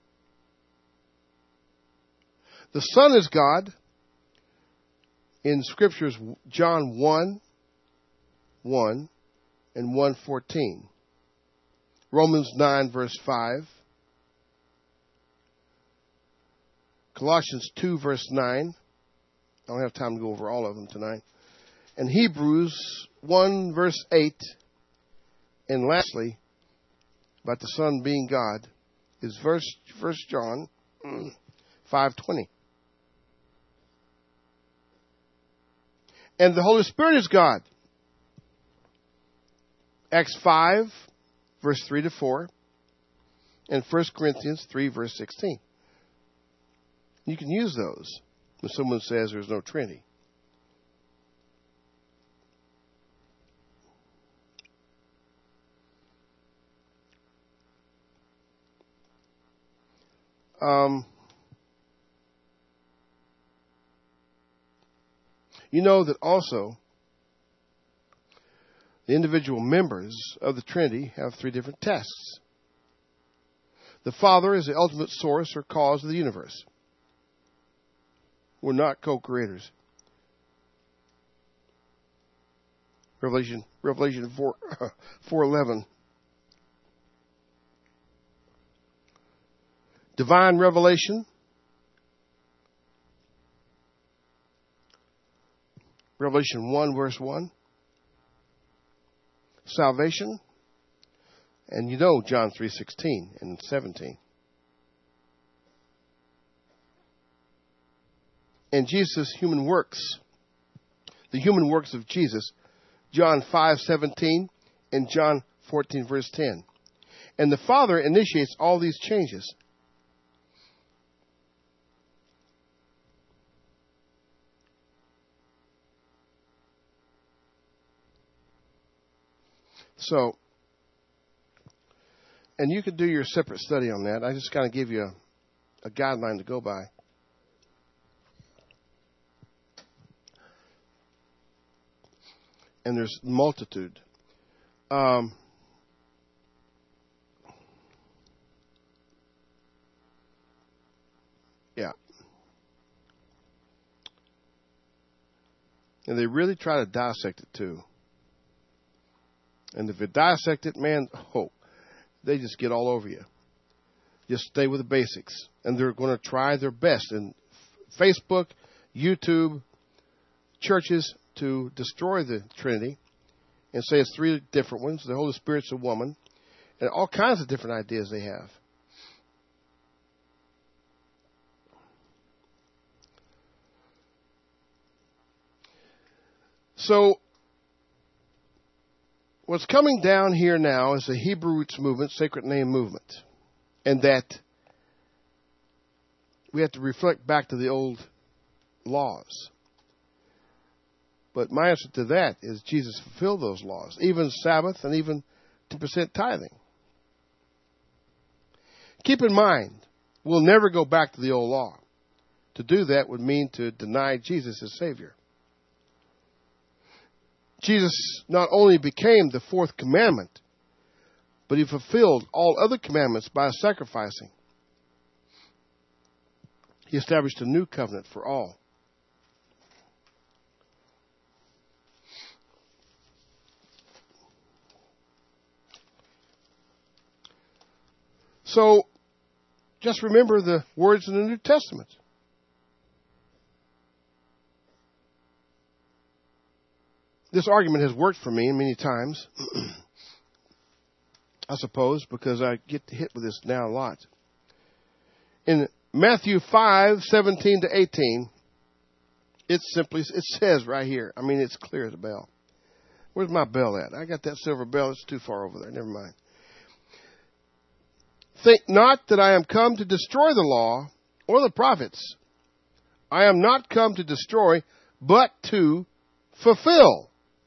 The Son is God. In Scriptures, John one one and one fourteen. Romans nine verse five. Colossians two verse nine. I don't have time to go over all of them tonight. And Hebrews one verse eight. And lastly, about the Son being God, is verse First John five twenty. And the Holy Spirit is God. Acts five, verse three to four. And First Corinthians three, verse sixteen. You can use those when someone says there's no Trinity. Um... You know that also the individual members of the Trinity have three different tests. The Father is the ultimate source or cause of the universe. We're not co-creators. Revelation, Revelation four, four eleven. Divine revelation. Revelation one, verse one. Salvation. And you know John three sixteen and seventeen. And Jesus' human works. The human works of Jesus. John five seventeen and John fourteen, verse ten. And the Father initiates all these changes. So, and you could do your separate study on that. I just kind of give you a, a guideline to go by. And there's multitude. Um, yeah. And they really try to dissect it too. And if you dissect it, man, oh, they just get all over you. Just stay with the basics. And they're going to try their best. And Facebook, YouTube, churches to destroy the Trinity and say it's three different ones. The Holy Spirit's a woman. And all kinds of different ideas they have. So, what's coming down here now is the Hebrew roots movement, sacred name movement. And that we have to reflect back to the old laws. But my answer to that is Jesus fulfilled those laws, even Sabbath and even ten percent tithing. Keep in mind, we'll never go back to the old law. To do that would mean to deny Jesus as Savior. Jesus not only became the fourth commandment, but he fulfilled all other commandments by sacrificing. He established a new covenant for all. So, just remember the words in the New Testament. This argument has worked for me many times, I suppose, because I get hit with this now a lot. In Matthew five, seventeen to eighteen, it simply, it says right here, I mean, it's clear as a bell. Where's my bell at? I got that silver bell. It's too far over there. Never mind. Think not that I am come to destroy the law or the prophets. I am not come to destroy, but to fulfill.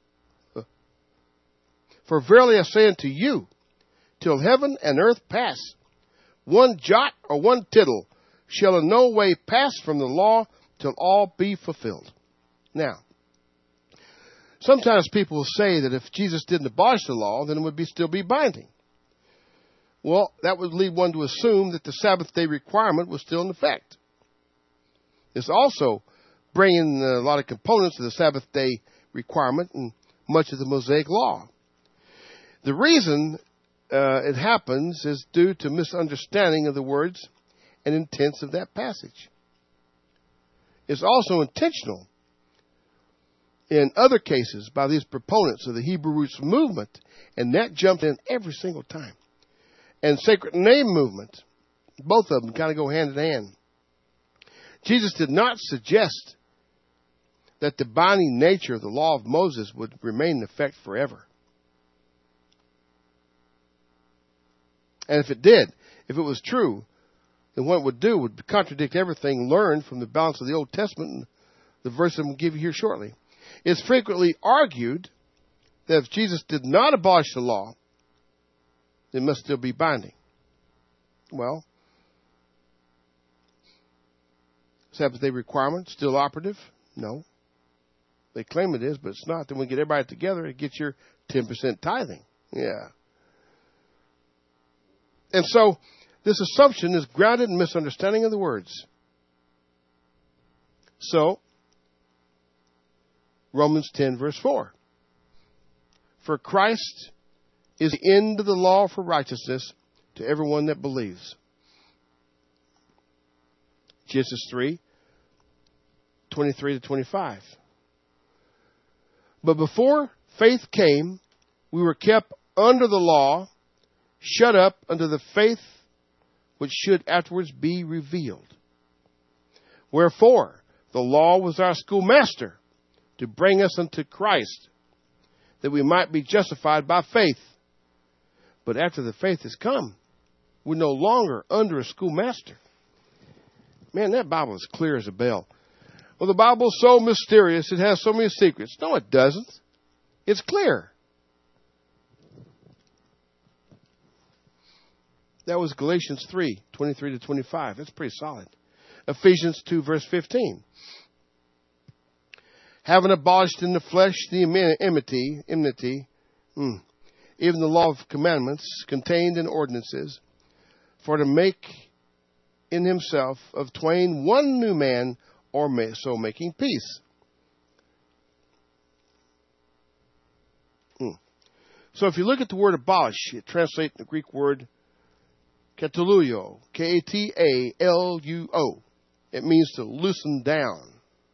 For verily I say unto you, till heaven and earth pass, one jot or one tittle shall in no way pass from the law till all be fulfilled. Now, sometimes people will say that if Jesus didn't abolish the law, then it would be still be binding. Well, that would lead one to assume that the Sabbath day requirement was still in effect. It's also bringing a lot of components of the Sabbath day requirement and much of the Mosaic law. The reason uh, it happens is due to misunderstanding of the words and intents of that passage. It's also intentional in other cases by these proponents of the Hebrew roots movement, and that jumped in every single time. And sacred name movement, both of them kind of go hand in hand. Jesus did not suggest that the binding nature of the law of Moses would remain in effect forever. And if it did, if it was true, then what it would do would contradict everything learned from the balance of the Old Testament and the verse I'm going to give you here shortly. It's frequently argued that if Jesus did not abolish the law, it must still be binding. Well, Sabbath day requirement still operative? No. They claim it is, but it's not. Then we get everybody together and get your ten percent tithing. Yeah. And so, this assumption is grounded in misunderstanding of the words. So, Romans ten, verse four. For Christ is the end of the law for righteousness to everyone that believes. Genesis three, twenty-three to twenty-five. But before faith came, we were kept under the law, shut up unto the faith which should afterwards be revealed. Wherefore, the law was our schoolmaster to bring us unto Christ, that we might be justified by faith. But after the faith has come, we're no longer under a schoolmaster. Man, that Bible is clear as a bell. Well, the Bible is so mysterious, it has so many secrets. No, it doesn't. It's clear. That was Galatians three, twenty-three to twenty-five. That's pretty solid. Ephesians two, verse fifteen. Having abolished in the flesh the enmity, enmity, mm, even the law of commandments contained in ordinances, for to make in himself of twain one new man, or may, so making peace. Mm. So if you look at the word abolish, it translates the Greek word kataluo, K A T A L U O. It means to loosen down.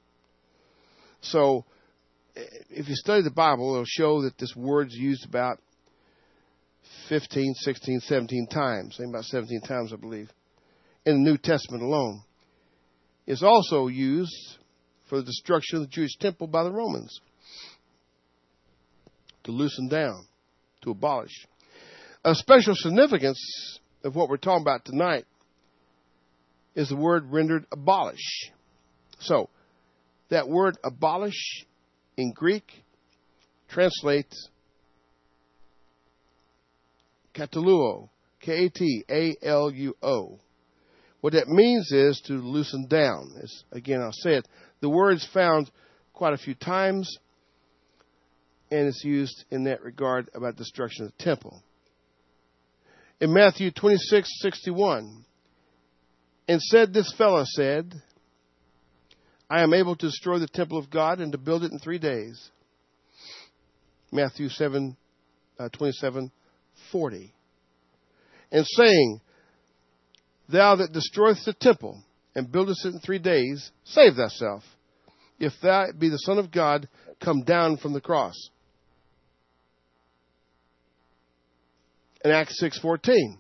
So, if you study the Bible, it'll show that this word's used about fifteen, sixteen, seventeen times. I think about seventeen times, I believe, in the New Testament alone. It's also used for the destruction of the Jewish temple by the Romans. to loosen down, to abolish. A special significance of what we're talking about tonight is the word rendered abolish. So, that word abolish in Greek translates kataluo, K A T A L U O. What that means is to loosen down. As, again, I'll say it. The word's found quite a few times, and it's used in that regard about destruction of the temple. In Matthew twenty-six sixty-one, and said this fellow said, I am able to destroy the temple of God and to build it in three days. Matthew seven, uh, twenty-seven forty. And saying, thou that destroyest the temple and buildest it in three days, save thyself. If thou be the Son of God, come down from the cross. In Acts six fourteen,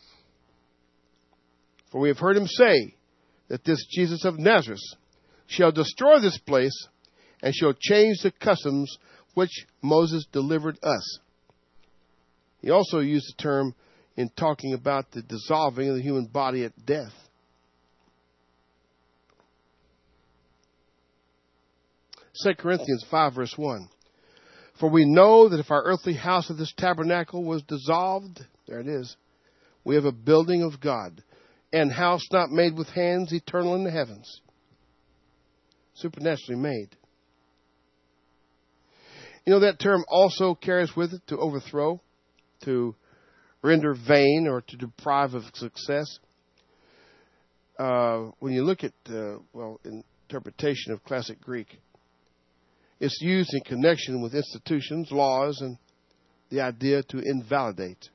for we have heard him say that this Jesus of Nazareth shall destroy this place and shall change the customs which Moses delivered us. He also used the term in talking about the dissolving of the human body at death. Second Corinthians five verse one. For we know that if our earthly house of this tabernacle was dissolved, there it is, we have a building of God, and house not made with hands, eternal in the heavens. Supernaturally made. You know, that term also carries with it to overthrow, to render vain, or to deprive of success. Uh, when you look at, uh, well, interpretation of classic Greek, it's used in connection with institutions, laws, and the idea to invalidate.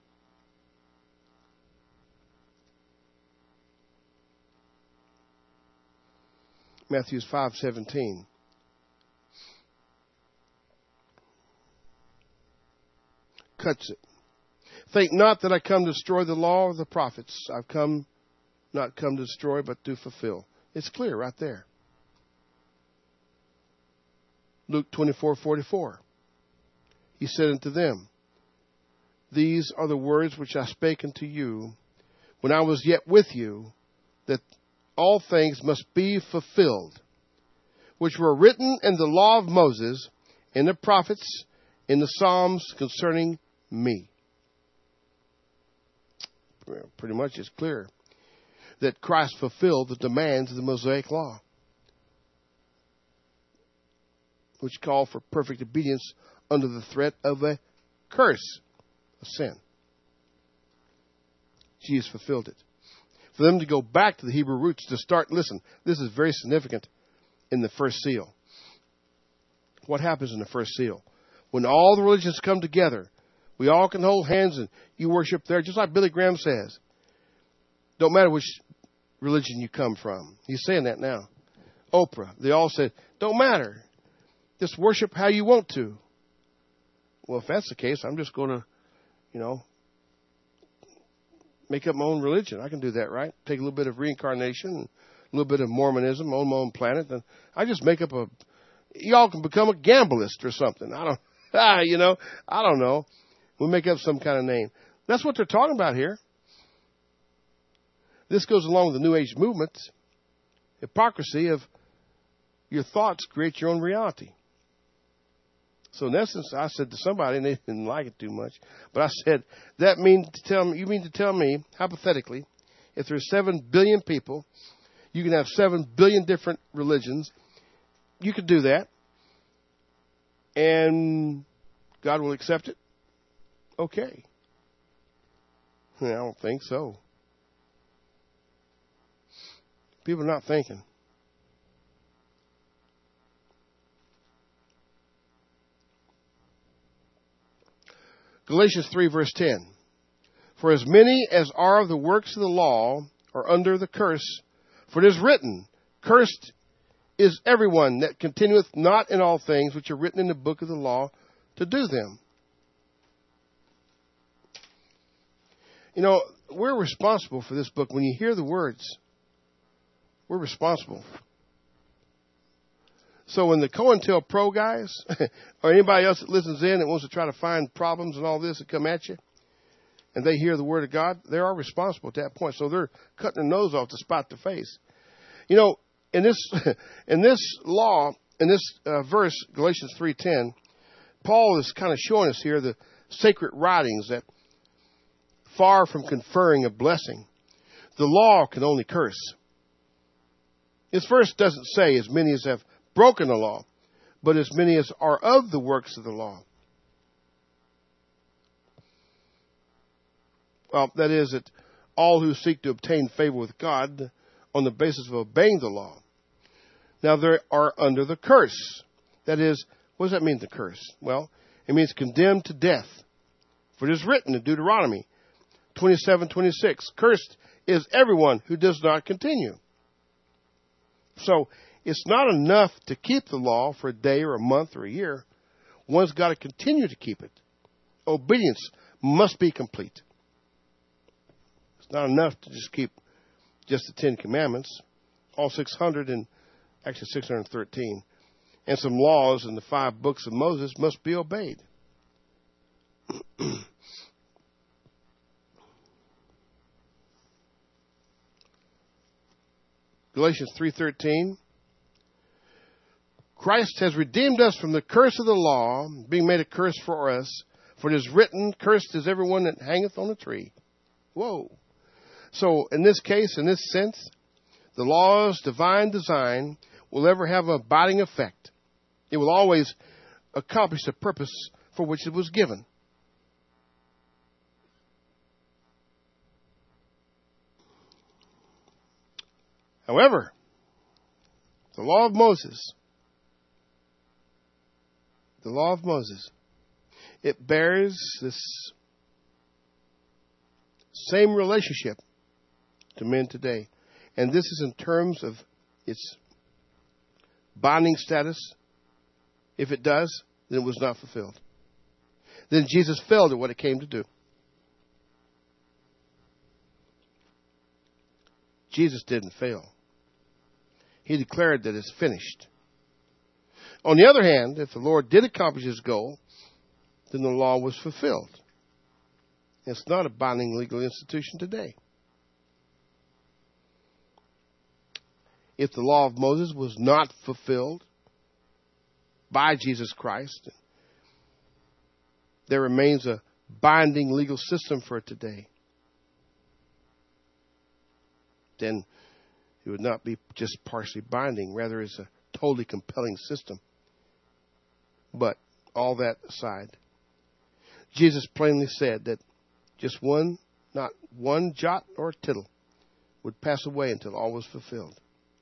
Matthew five seventeen. Cuts it. Think not that I come to destroy the law of the prophets. I've come, not come to destroy, but to fulfill. It's clear right there. Luke twenty-four forty-four. He said unto them, these are the words which I spake unto you when I was yet with you, that all things must be fulfilled, which were written in the law of Moses, in the prophets, in the Psalms concerning me. Pretty much it's clear that Christ fulfilled the demands of the Mosaic law, which call for perfect obedience under the threat of a curse, a sin. Jesus fulfilled it. For them to go back to the Hebrew roots, to start, listen, this is very significant in the first seal. What happens in the first seal? When all the religions come together, we all can hold hands and you worship there, just like Billy Graham says. Don't matter which religion you come from. He's saying that now. Oprah, they all said, don't matter. Just worship how you want to. Well, if that's the case, I'm just going to, you know, make up my own religion. I can do that, right? Take a little bit of reincarnation, a little bit of Mormonism, own my own planet, and I just make up a, y'all can become a gamblist or something. I don't, ah, you know, I don't know. We make up some kind of name. That's what they're talking about here. This goes along with the New Age movement. Hypocrisy of your thoughts create your own reality. So in essence, I said to somebody, and they didn't like it too much, but I said, that mean to tell me, you mean to tell me, hypothetically, if there's seven billion people, you can have seven billion different religions. You could do that, and God will accept it? Okay. I don't think so. People are not thinking. Galatians three, verse ten. For as many as are of the works of the law are under the curse, for it is written, cursed is everyone that continueth not in all things which are written in the book of the law to do them. You know, we're responsible for this book. When you hear the words, we're responsible. So when the COINTELPRO guys or anybody else that listens in and wants to try to find problems and all this that come at you, and they hear the word of God, they are responsible at that point. So they're cutting their nose off to spot the face. You know, in this in this law, in this uh, verse, Galatians three ten, Paul is kind of showing us here the sacred writings that far from conferring a blessing, the law can only curse. This verse doesn't say as many as have broken the law, but as many as are of the works of the law. Well, that is, that all who seek to obtain favor with God on the basis of obeying the law. Now, they are under the curse. That is, what does that mean, the curse? Well, it means condemned to death. For it is written in Deuteronomy twenty-seven twenty-six, cursed is everyone who does not continue. So, it's not enough to keep the law for a day or a month or a year. One's got to continue to keep it. Obedience must be complete. It's not enough to just keep just the Ten Commandments, all six hundred and actually six hundred thirteen, and some laws in the five books of Moses must be obeyed. Galatians three thirteen. Christ has redeemed us from the curse of the law, being made a curse for us. For it is written, cursed is everyone that hangeth on a tree. Whoa. So in this case, in this sense, the law's divine design will ever have an abiding effect. It will always accomplish the purpose for which it was given. However, the law of Moses, the law of Moses, it bears this same relationship to men today. And this is in terms of its binding status. If it does, then it was not fulfilled. Then Jesus failed at what it came to do. Jesus didn't fail. He declared that it's finished. On the other hand, if the Lord did accomplish his goal, then the law was fulfilled. It's not a binding legal institution today. If the law of Moses was not fulfilled by Jesus Christ, there remains a binding legal system for it today. Then it would not be just partially binding. Rather, it's a totally compelling system. But all that aside, Jesus plainly said that just one, not one jot or tittle would pass away until all was fulfilled.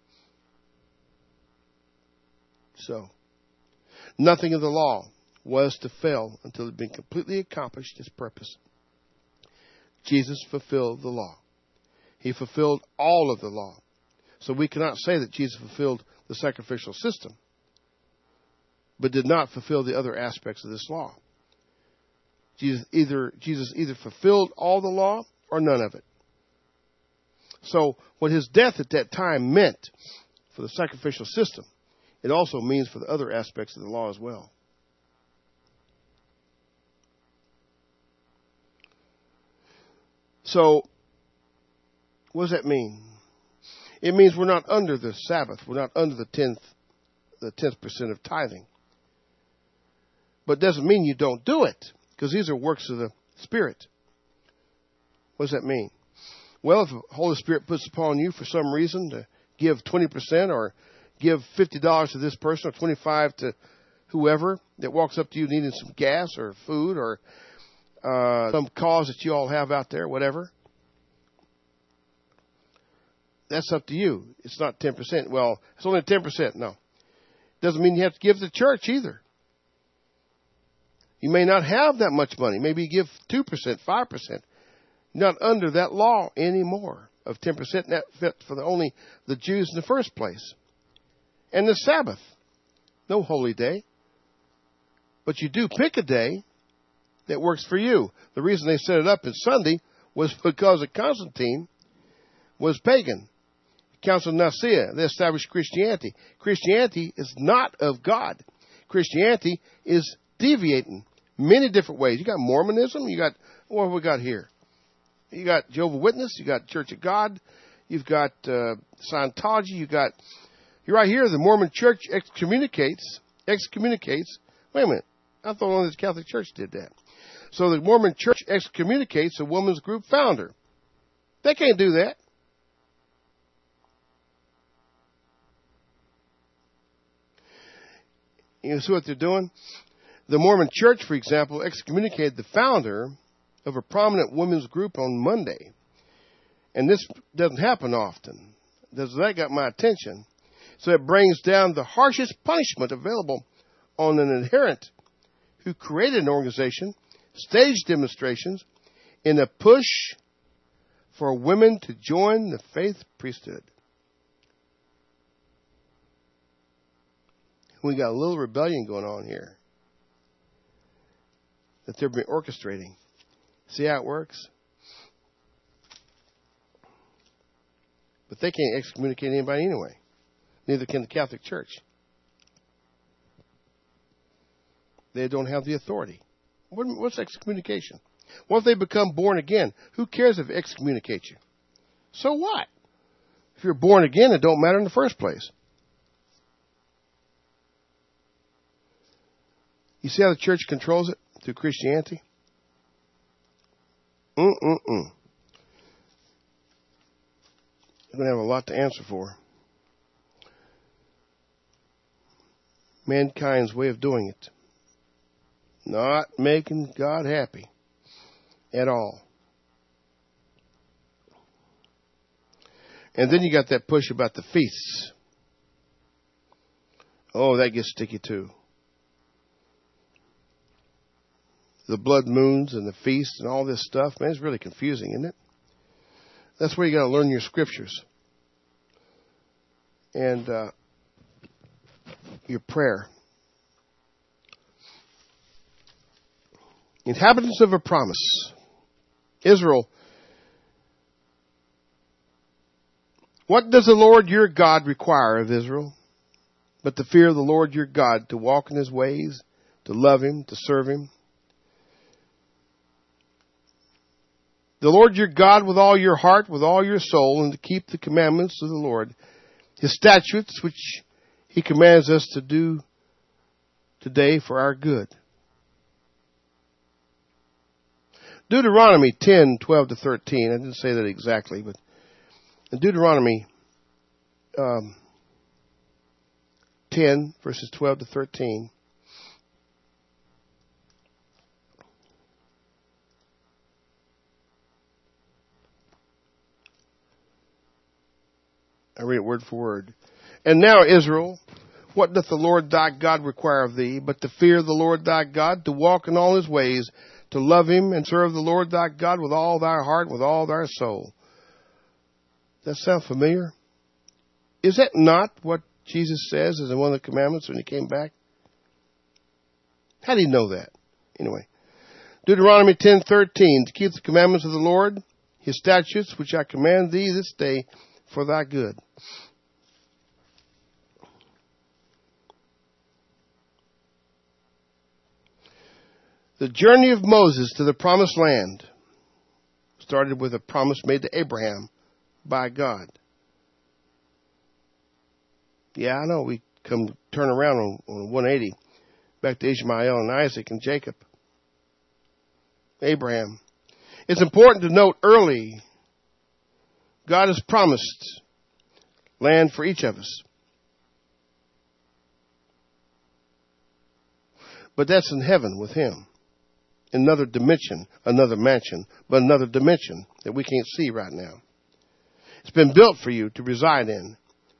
So, nothing of the law was to fail until it had been completely accomplished its purpose. Jesus fulfilled the law. He fulfilled all of the law. So we cannot say that Jesus fulfilled the sacrificial system, but did not fulfill the other aspects of this law. Jesus either, Jesus either fulfilled all the law or none of it. So what his death at that time meant for the sacrificial system, it also means for the other aspects of the law as well. So, what does that mean? It means we're not under the Sabbath. We're not under the tenth, the tenth percent of tithing. But it doesn't mean you don't do it, because these are works of the Spirit. What does that mean? Well, if the Holy Spirit puts upon you for some reason to give twenty percent or give fifty dollars to this person or twenty-five dollars to whoever that walks up to you needing some gas or food or uh, some cause that you all have out there, whatever, that's up to you. It's not ten percent. Well, it's only ten percent. No. Doesn't mean you have to give to the church either. You may not have that much money. Maybe you give two percent, five percent. You're not under that law anymore of ten percent. And that fit for the, only the Jews in the first place. And the Sabbath. No holy day. But you do pick a day that works for you. The reason they set it up as Sunday was because of Constantine was pagan. Council of Nicaea, they established Christianity. Christianity is not of God. Christianity is deviating many different ways. You got Mormonism. You got, what have we got here? You got Jehovah's Witness. You got Church of God. You've got uh, Scientology. You got, you're right here, the Mormon Church excommunicates, excommunicates. Wait a minute. I thought only the Catholic Church did that. So the Mormon Church excommunicates a women's group founder. They can't do that. You see what they're doing? The Mormon Church, for example, excommunicated the founder of a prominent women's group on Monday. And this doesn't happen often. That got my attention. So it brings down the harshest punishment available on an adherent who created an organization, staged demonstrations, in a push for women to join the faith priesthood. We got a little rebellion going on here that they've been orchestrating. See how it works? But they can't excommunicate anybody anyway. Neither can the Catholic Church. They don't have the authority. What's excommunication? What if they become born again? Who cares if they excommunicate you? So what? If you're born again, it don't matter in the first place. You see how the church controls it through Christianity? Mm-mm-mm. You're going to have a lot to answer for. Mankind's way of doing it. Not making God happy at all. And then you got that push about the feasts. Oh, that gets sticky too. The blood moons and the feasts and all this stuff, man, it's really confusing, isn't it? That's where you got to learn your scriptures and uh, your prayer. Inhabitants of a promise. Israel. What does the Lord your God require of Israel? But to fear the Lord your God, to walk in his ways, to love him, to serve him. The Lord your God with all your heart, with all your soul, and to keep the commandments of the Lord, his statutes, which he commands us to do today for our good. Deuteronomy ten, twelve to thirteen. I didn't say that exactly, but in Deuteronomy um, ten, verses twelve to thirteen. I read it word for word. And now, Israel, what doth the Lord thy God require of thee, but to fear the Lord thy God, to walk in all his ways, to love him and serve the Lord thy God with all thy heart, with all thy soul. Does that sound familiar? Is that not what Jesus says as in one of the commandments when he came back? How do you know that? Anyway, Deuteronomy ten thirteen, to keep the commandments of the Lord, his statutes, which I command thee this day for thy good. The journey of Moses to the promised land started with a promise made to Abraham by God. Yeah, I know. We come turn around on, on one eighty back to Ishmael and Isaac and Jacob. Abraham. It's important to note early God has promised land for each of us. But that's in heaven with him. Another dimension, another mansion, but another dimension that we can't see right now. It's been built for you to reside in.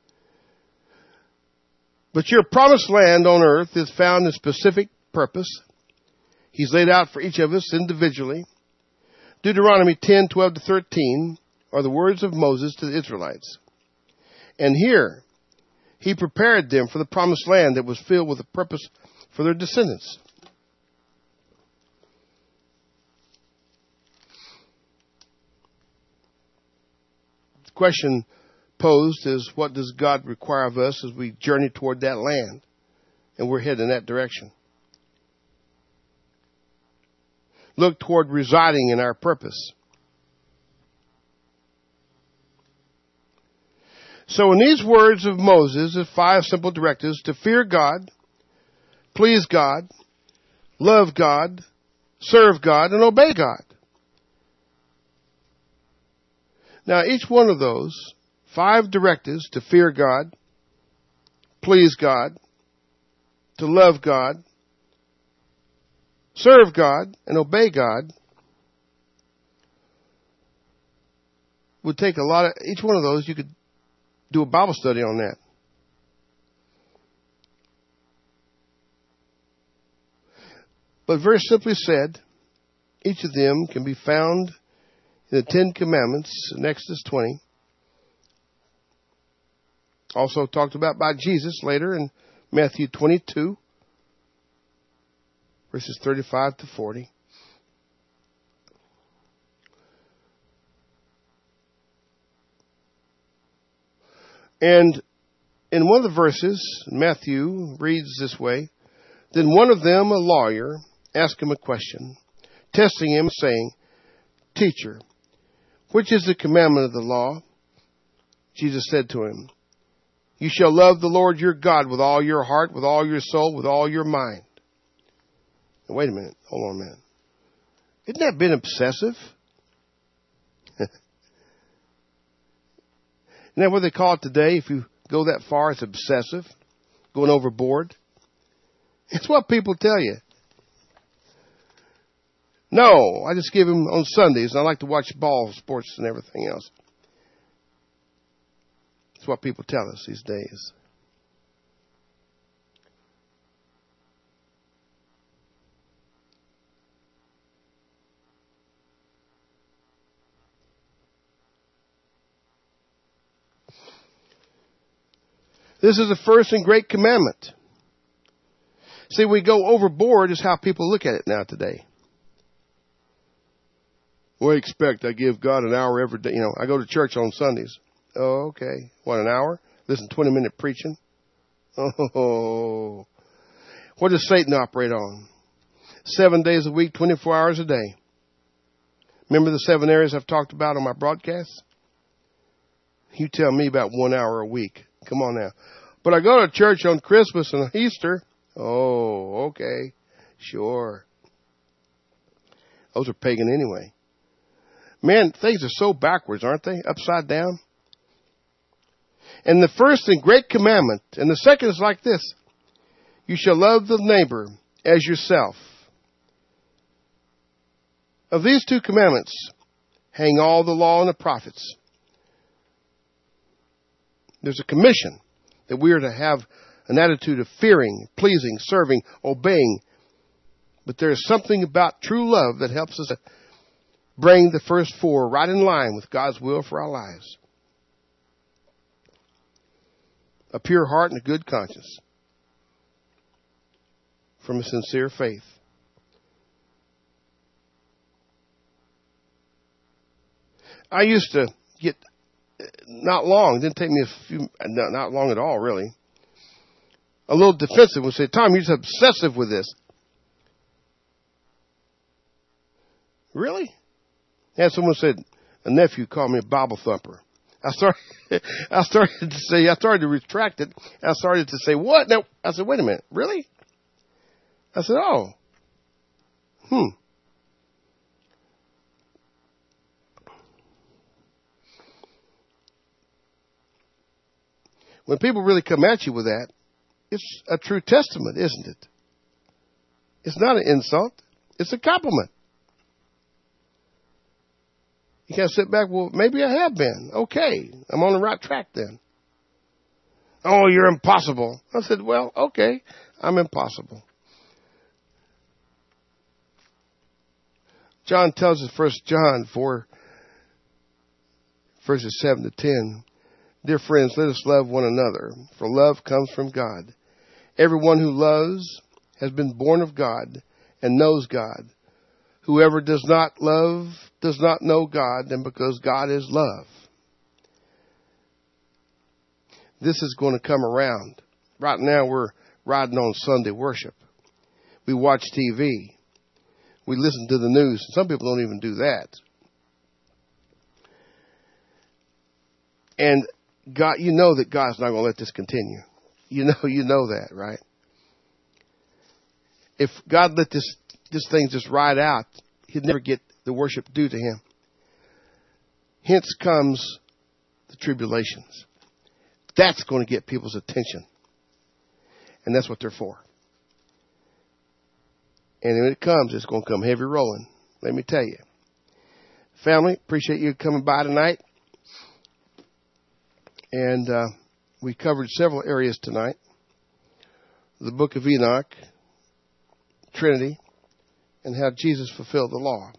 But your promised land on earth is found in specific purpose. He's laid out for each of us individually. Deuteronomy ten, twelve to thirteen are the words of Moses to the Israelites. And here, he prepared them for the promised land that was filled with a purpose for their descendants. The question posed is, what does God require of us as we journey toward that land? And we're heading in that direction. Look toward residing in our purpose. So in these words of Moses, the five simple directives: to fear God, please God, love God, serve God, and obey God. Now, each one of those five directives, to fear God, please God, to love God, serve God, and obey God, would take a lot of, each one of those, you could do a Bible study on that. But very simply said, each of them can be found in the Ten Commandments in Exodus twenty. Also talked about by Jesus later in Matthew twenty-two, verses thirty-five to forty. And in one of the verses, Matthew reads this way: then one of them, a lawyer, asked him a question, testing him, saying, Teacher, which is the commandment of the law? Jesus said to him, you shall love the Lord your God with all your heart, with all your soul, with all your mind. Now, wait a minute. Hold on a minute. Isn't that been obsessive? Isn't that what they call it today? If you go that far, it's obsessive, going overboard. It's what people tell you. No, I just give them on Sundays. I like to watch ball sports and everything else. It's what people tell us these days. This is the first and great commandment. See, we go overboard is how people look at it now today. What do you expect? I give God an hour every day. You know, I go to church on Sundays. Oh, okay. What, an hour? Listen, twenty minute preaching? Oh. What does Satan operate on? Seven days a week, twenty-four hours a day. Remember the seven areas I've talked about on my broadcasts? You tell me about one hour a week. Come on now. But I go to church on Christmas and Easter. Oh, okay. Sure. Those are pagan anyway. Man, things are so backwards, aren't they? Upside down. And the first and great commandment, and the second is like this: you shall love the neighbor as yourself. Of these two commandments hang all the law and the prophets. There's a commission that we are to have an attitude of fearing, pleasing, serving, obeying. But there's something about true love that helps us bring the first four right in line with God's will for our lives. A pure heart and a good conscience from a sincere faith. I used to get, not long, it didn't take me a few, not, not long at all really, a little defensive and say, Tom, you're just obsessive with this. Really? And someone said, a nephew called me a Bible thumper. I started, I started to say, I started to retract it. I started to say, what? No. I said, wait a minute. Really? I said, oh. Hmm. When people really come at you with that, it's a true testament, isn't it? It's not an insult. It's a compliment. You can't sit back, well, maybe I have been. Okay, I'm on the right track then. Oh, you're impossible. I said, well, okay, I'm impossible. John tells us, First John four, verses seven to ten, dear friends, let us love one another, for love comes from God. Everyone who loves has been born of God and knows God. Whoever does not love does not know God, and because God is love. this is going to come around. Right now we're riding on Sunday worship. We watch T V. We listen to the news. Some people don't even do that. And God, you know that God's not going to let this continue. You know, you know that, right? If God let this this thing just ride out, He'd never get the worship due to Him. Hence comes the tribulations. That's going to get people's attention. And that's what they're for. And when it comes, it's going to come heavy rolling. Let me tell you. Family, appreciate you coming by tonight. And uh, we covered several areas tonight. The book of Enoch, Trinity, and how Jesus fulfilled the law.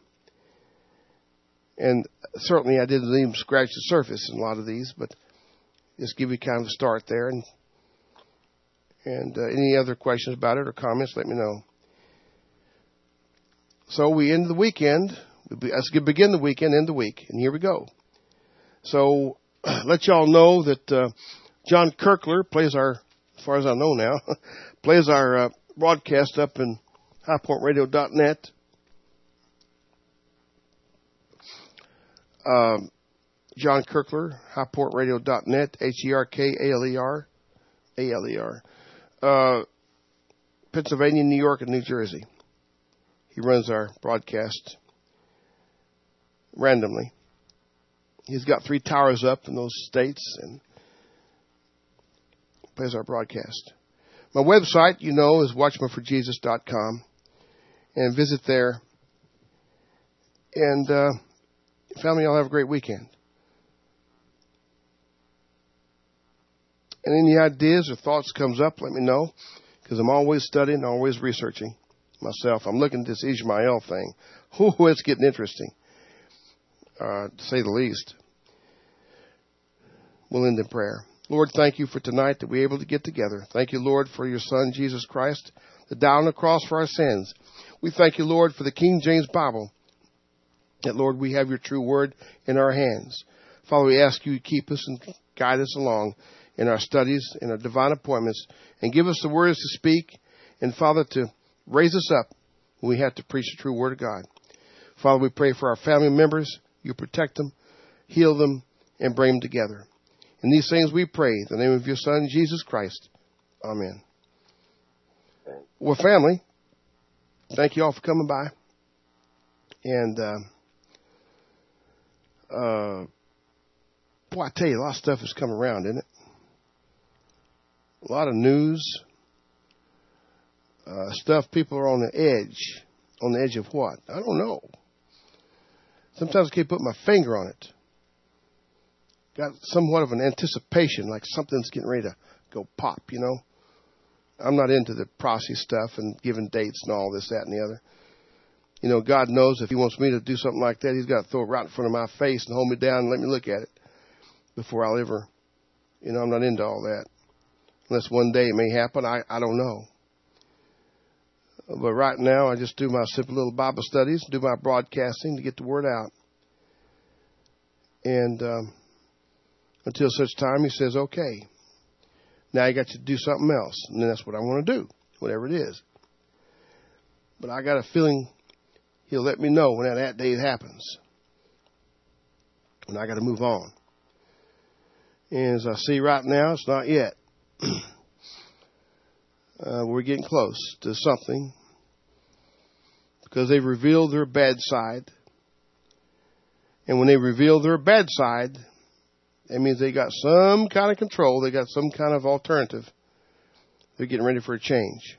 And certainly I didn't even scratch the surface in a lot of these, but just give you kind of a start there. And and uh, any other questions about it or comments, let me know. So we end the weekend. Let's begin the weekend, end the week. And here we go. So let y'all know that uh, John Kirkler plays our, as far as I know now, plays our uh, broadcast up in high point radio dot net. Um, John Kirkler, high point radio dot net, H E R K A L E R, A L E R. Uh, Pennsylvania, New York, and New Jersey. He runs our broadcast randomly. He's got three towers up in those states and plays our broadcast. My website, you know, is watchman for jesus dot com. And visit there. And uh, family, y'all have a great weekend. And any ideas or thoughts comes up, let me know. Because I'm always studying, always researching myself. I'm looking at this Ishmael thing. Ooh, it's getting interesting, uh, to say the least. We'll end in prayer. Lord, thank you for tonight that we're able to get together. Thank you, Lord, for your Son, Jesus Christ, that died on the cross for our sins. We thank you, Lord, for the King James Bible, that, Lord, we have your true word in our hands. Father, we ask you to keep us and guide us along in our studies, in our divine appointments, and give us the words to speak, and, Father, to raise us up when we have to preach the true word of God. Father, we pray for our family members. You protect them, heal them, and bring them together. In these things we pray, in the name of your Son, Jesus Christ. Amen. Well, family, thank you all for coming by. And, uh, uh, boy, I tell you, a lot of stuff has come around, isn't it? A lot of news, uh, stuff people are on the edge. On the edge of what? I don't know. Sometimes I can't put my finger on it. Got somewhat of an anticipation, like something's getting ready to go pop, you know. I'm not into the prosy stuff and giving dates and all this, that, and the other. You know, God knows if he wants me to do something like that, he's got to throw it right in front of my face and hold me down and let me look at it before I'll ever, you know, I'm not into all that. Unless one day it may happen, I, I don't know. But right now, I just do my simple little Bible studies, do my broadcasting to get the word out. And um, until such time, he says, okay, now you got to do something else. And then that's what I want to do, whatever it is. But I got a feeling he'll let me know when that, that day happens. And I got to move on. And as I see right now, it's not yet. uh, we're getting close to something. Because they've revealed their bad side. And when they reveal their bad side, that means they got some kind of control. They got some kind of alternative. They're getting ready for a change.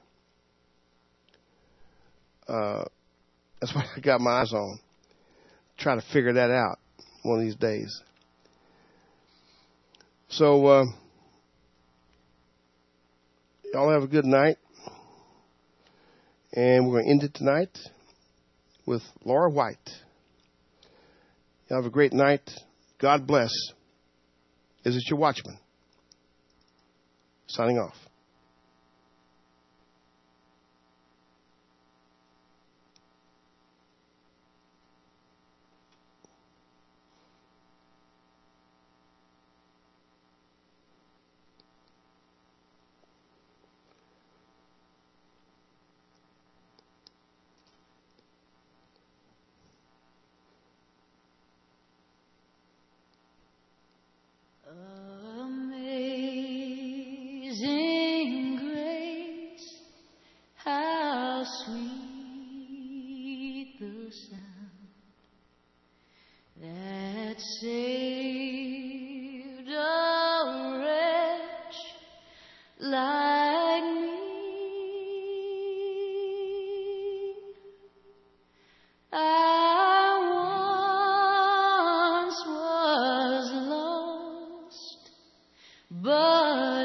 Uh, that's what I got my eyes on. Try to figure that out one of these days. So, uh, y'all have a good night. And we're going to end it tonight with Laura White. Y'all have a great night. God bless. Is it your Watchman? Signing off. Amazing grace, how sweet the sound that saved a wretch like me. I once was lost, but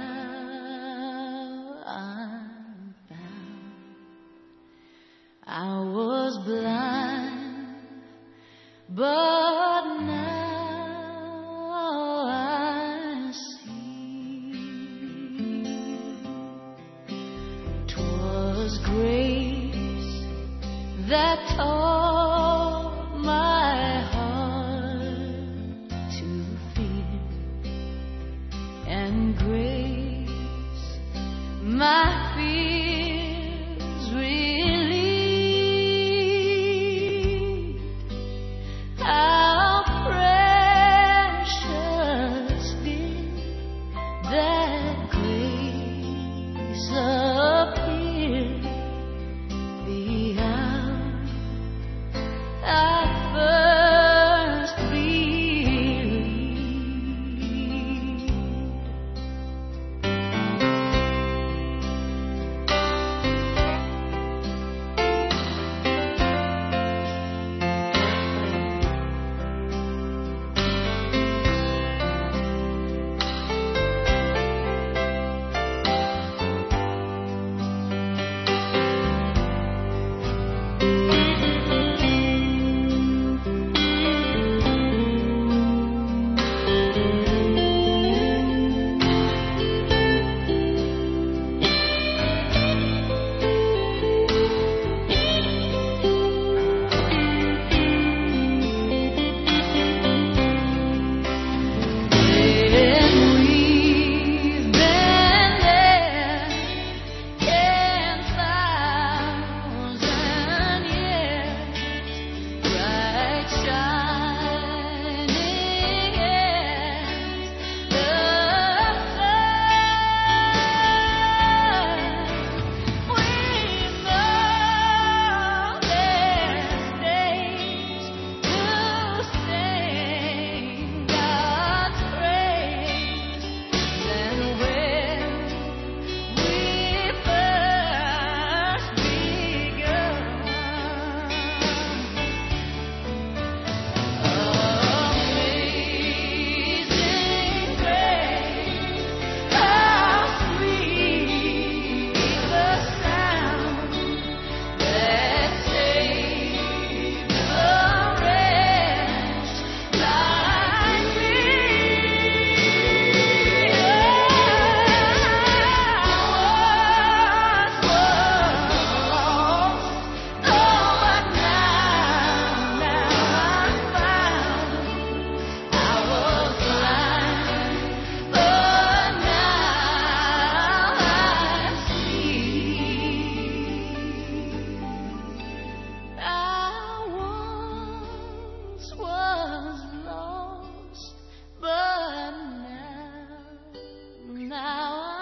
now I'm found. I was blind, but now I see. 'Twas grace that taught my heart to fear, and grace my fears relieved. How precious did that grace appear the hour I first believed.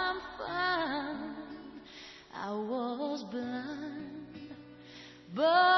But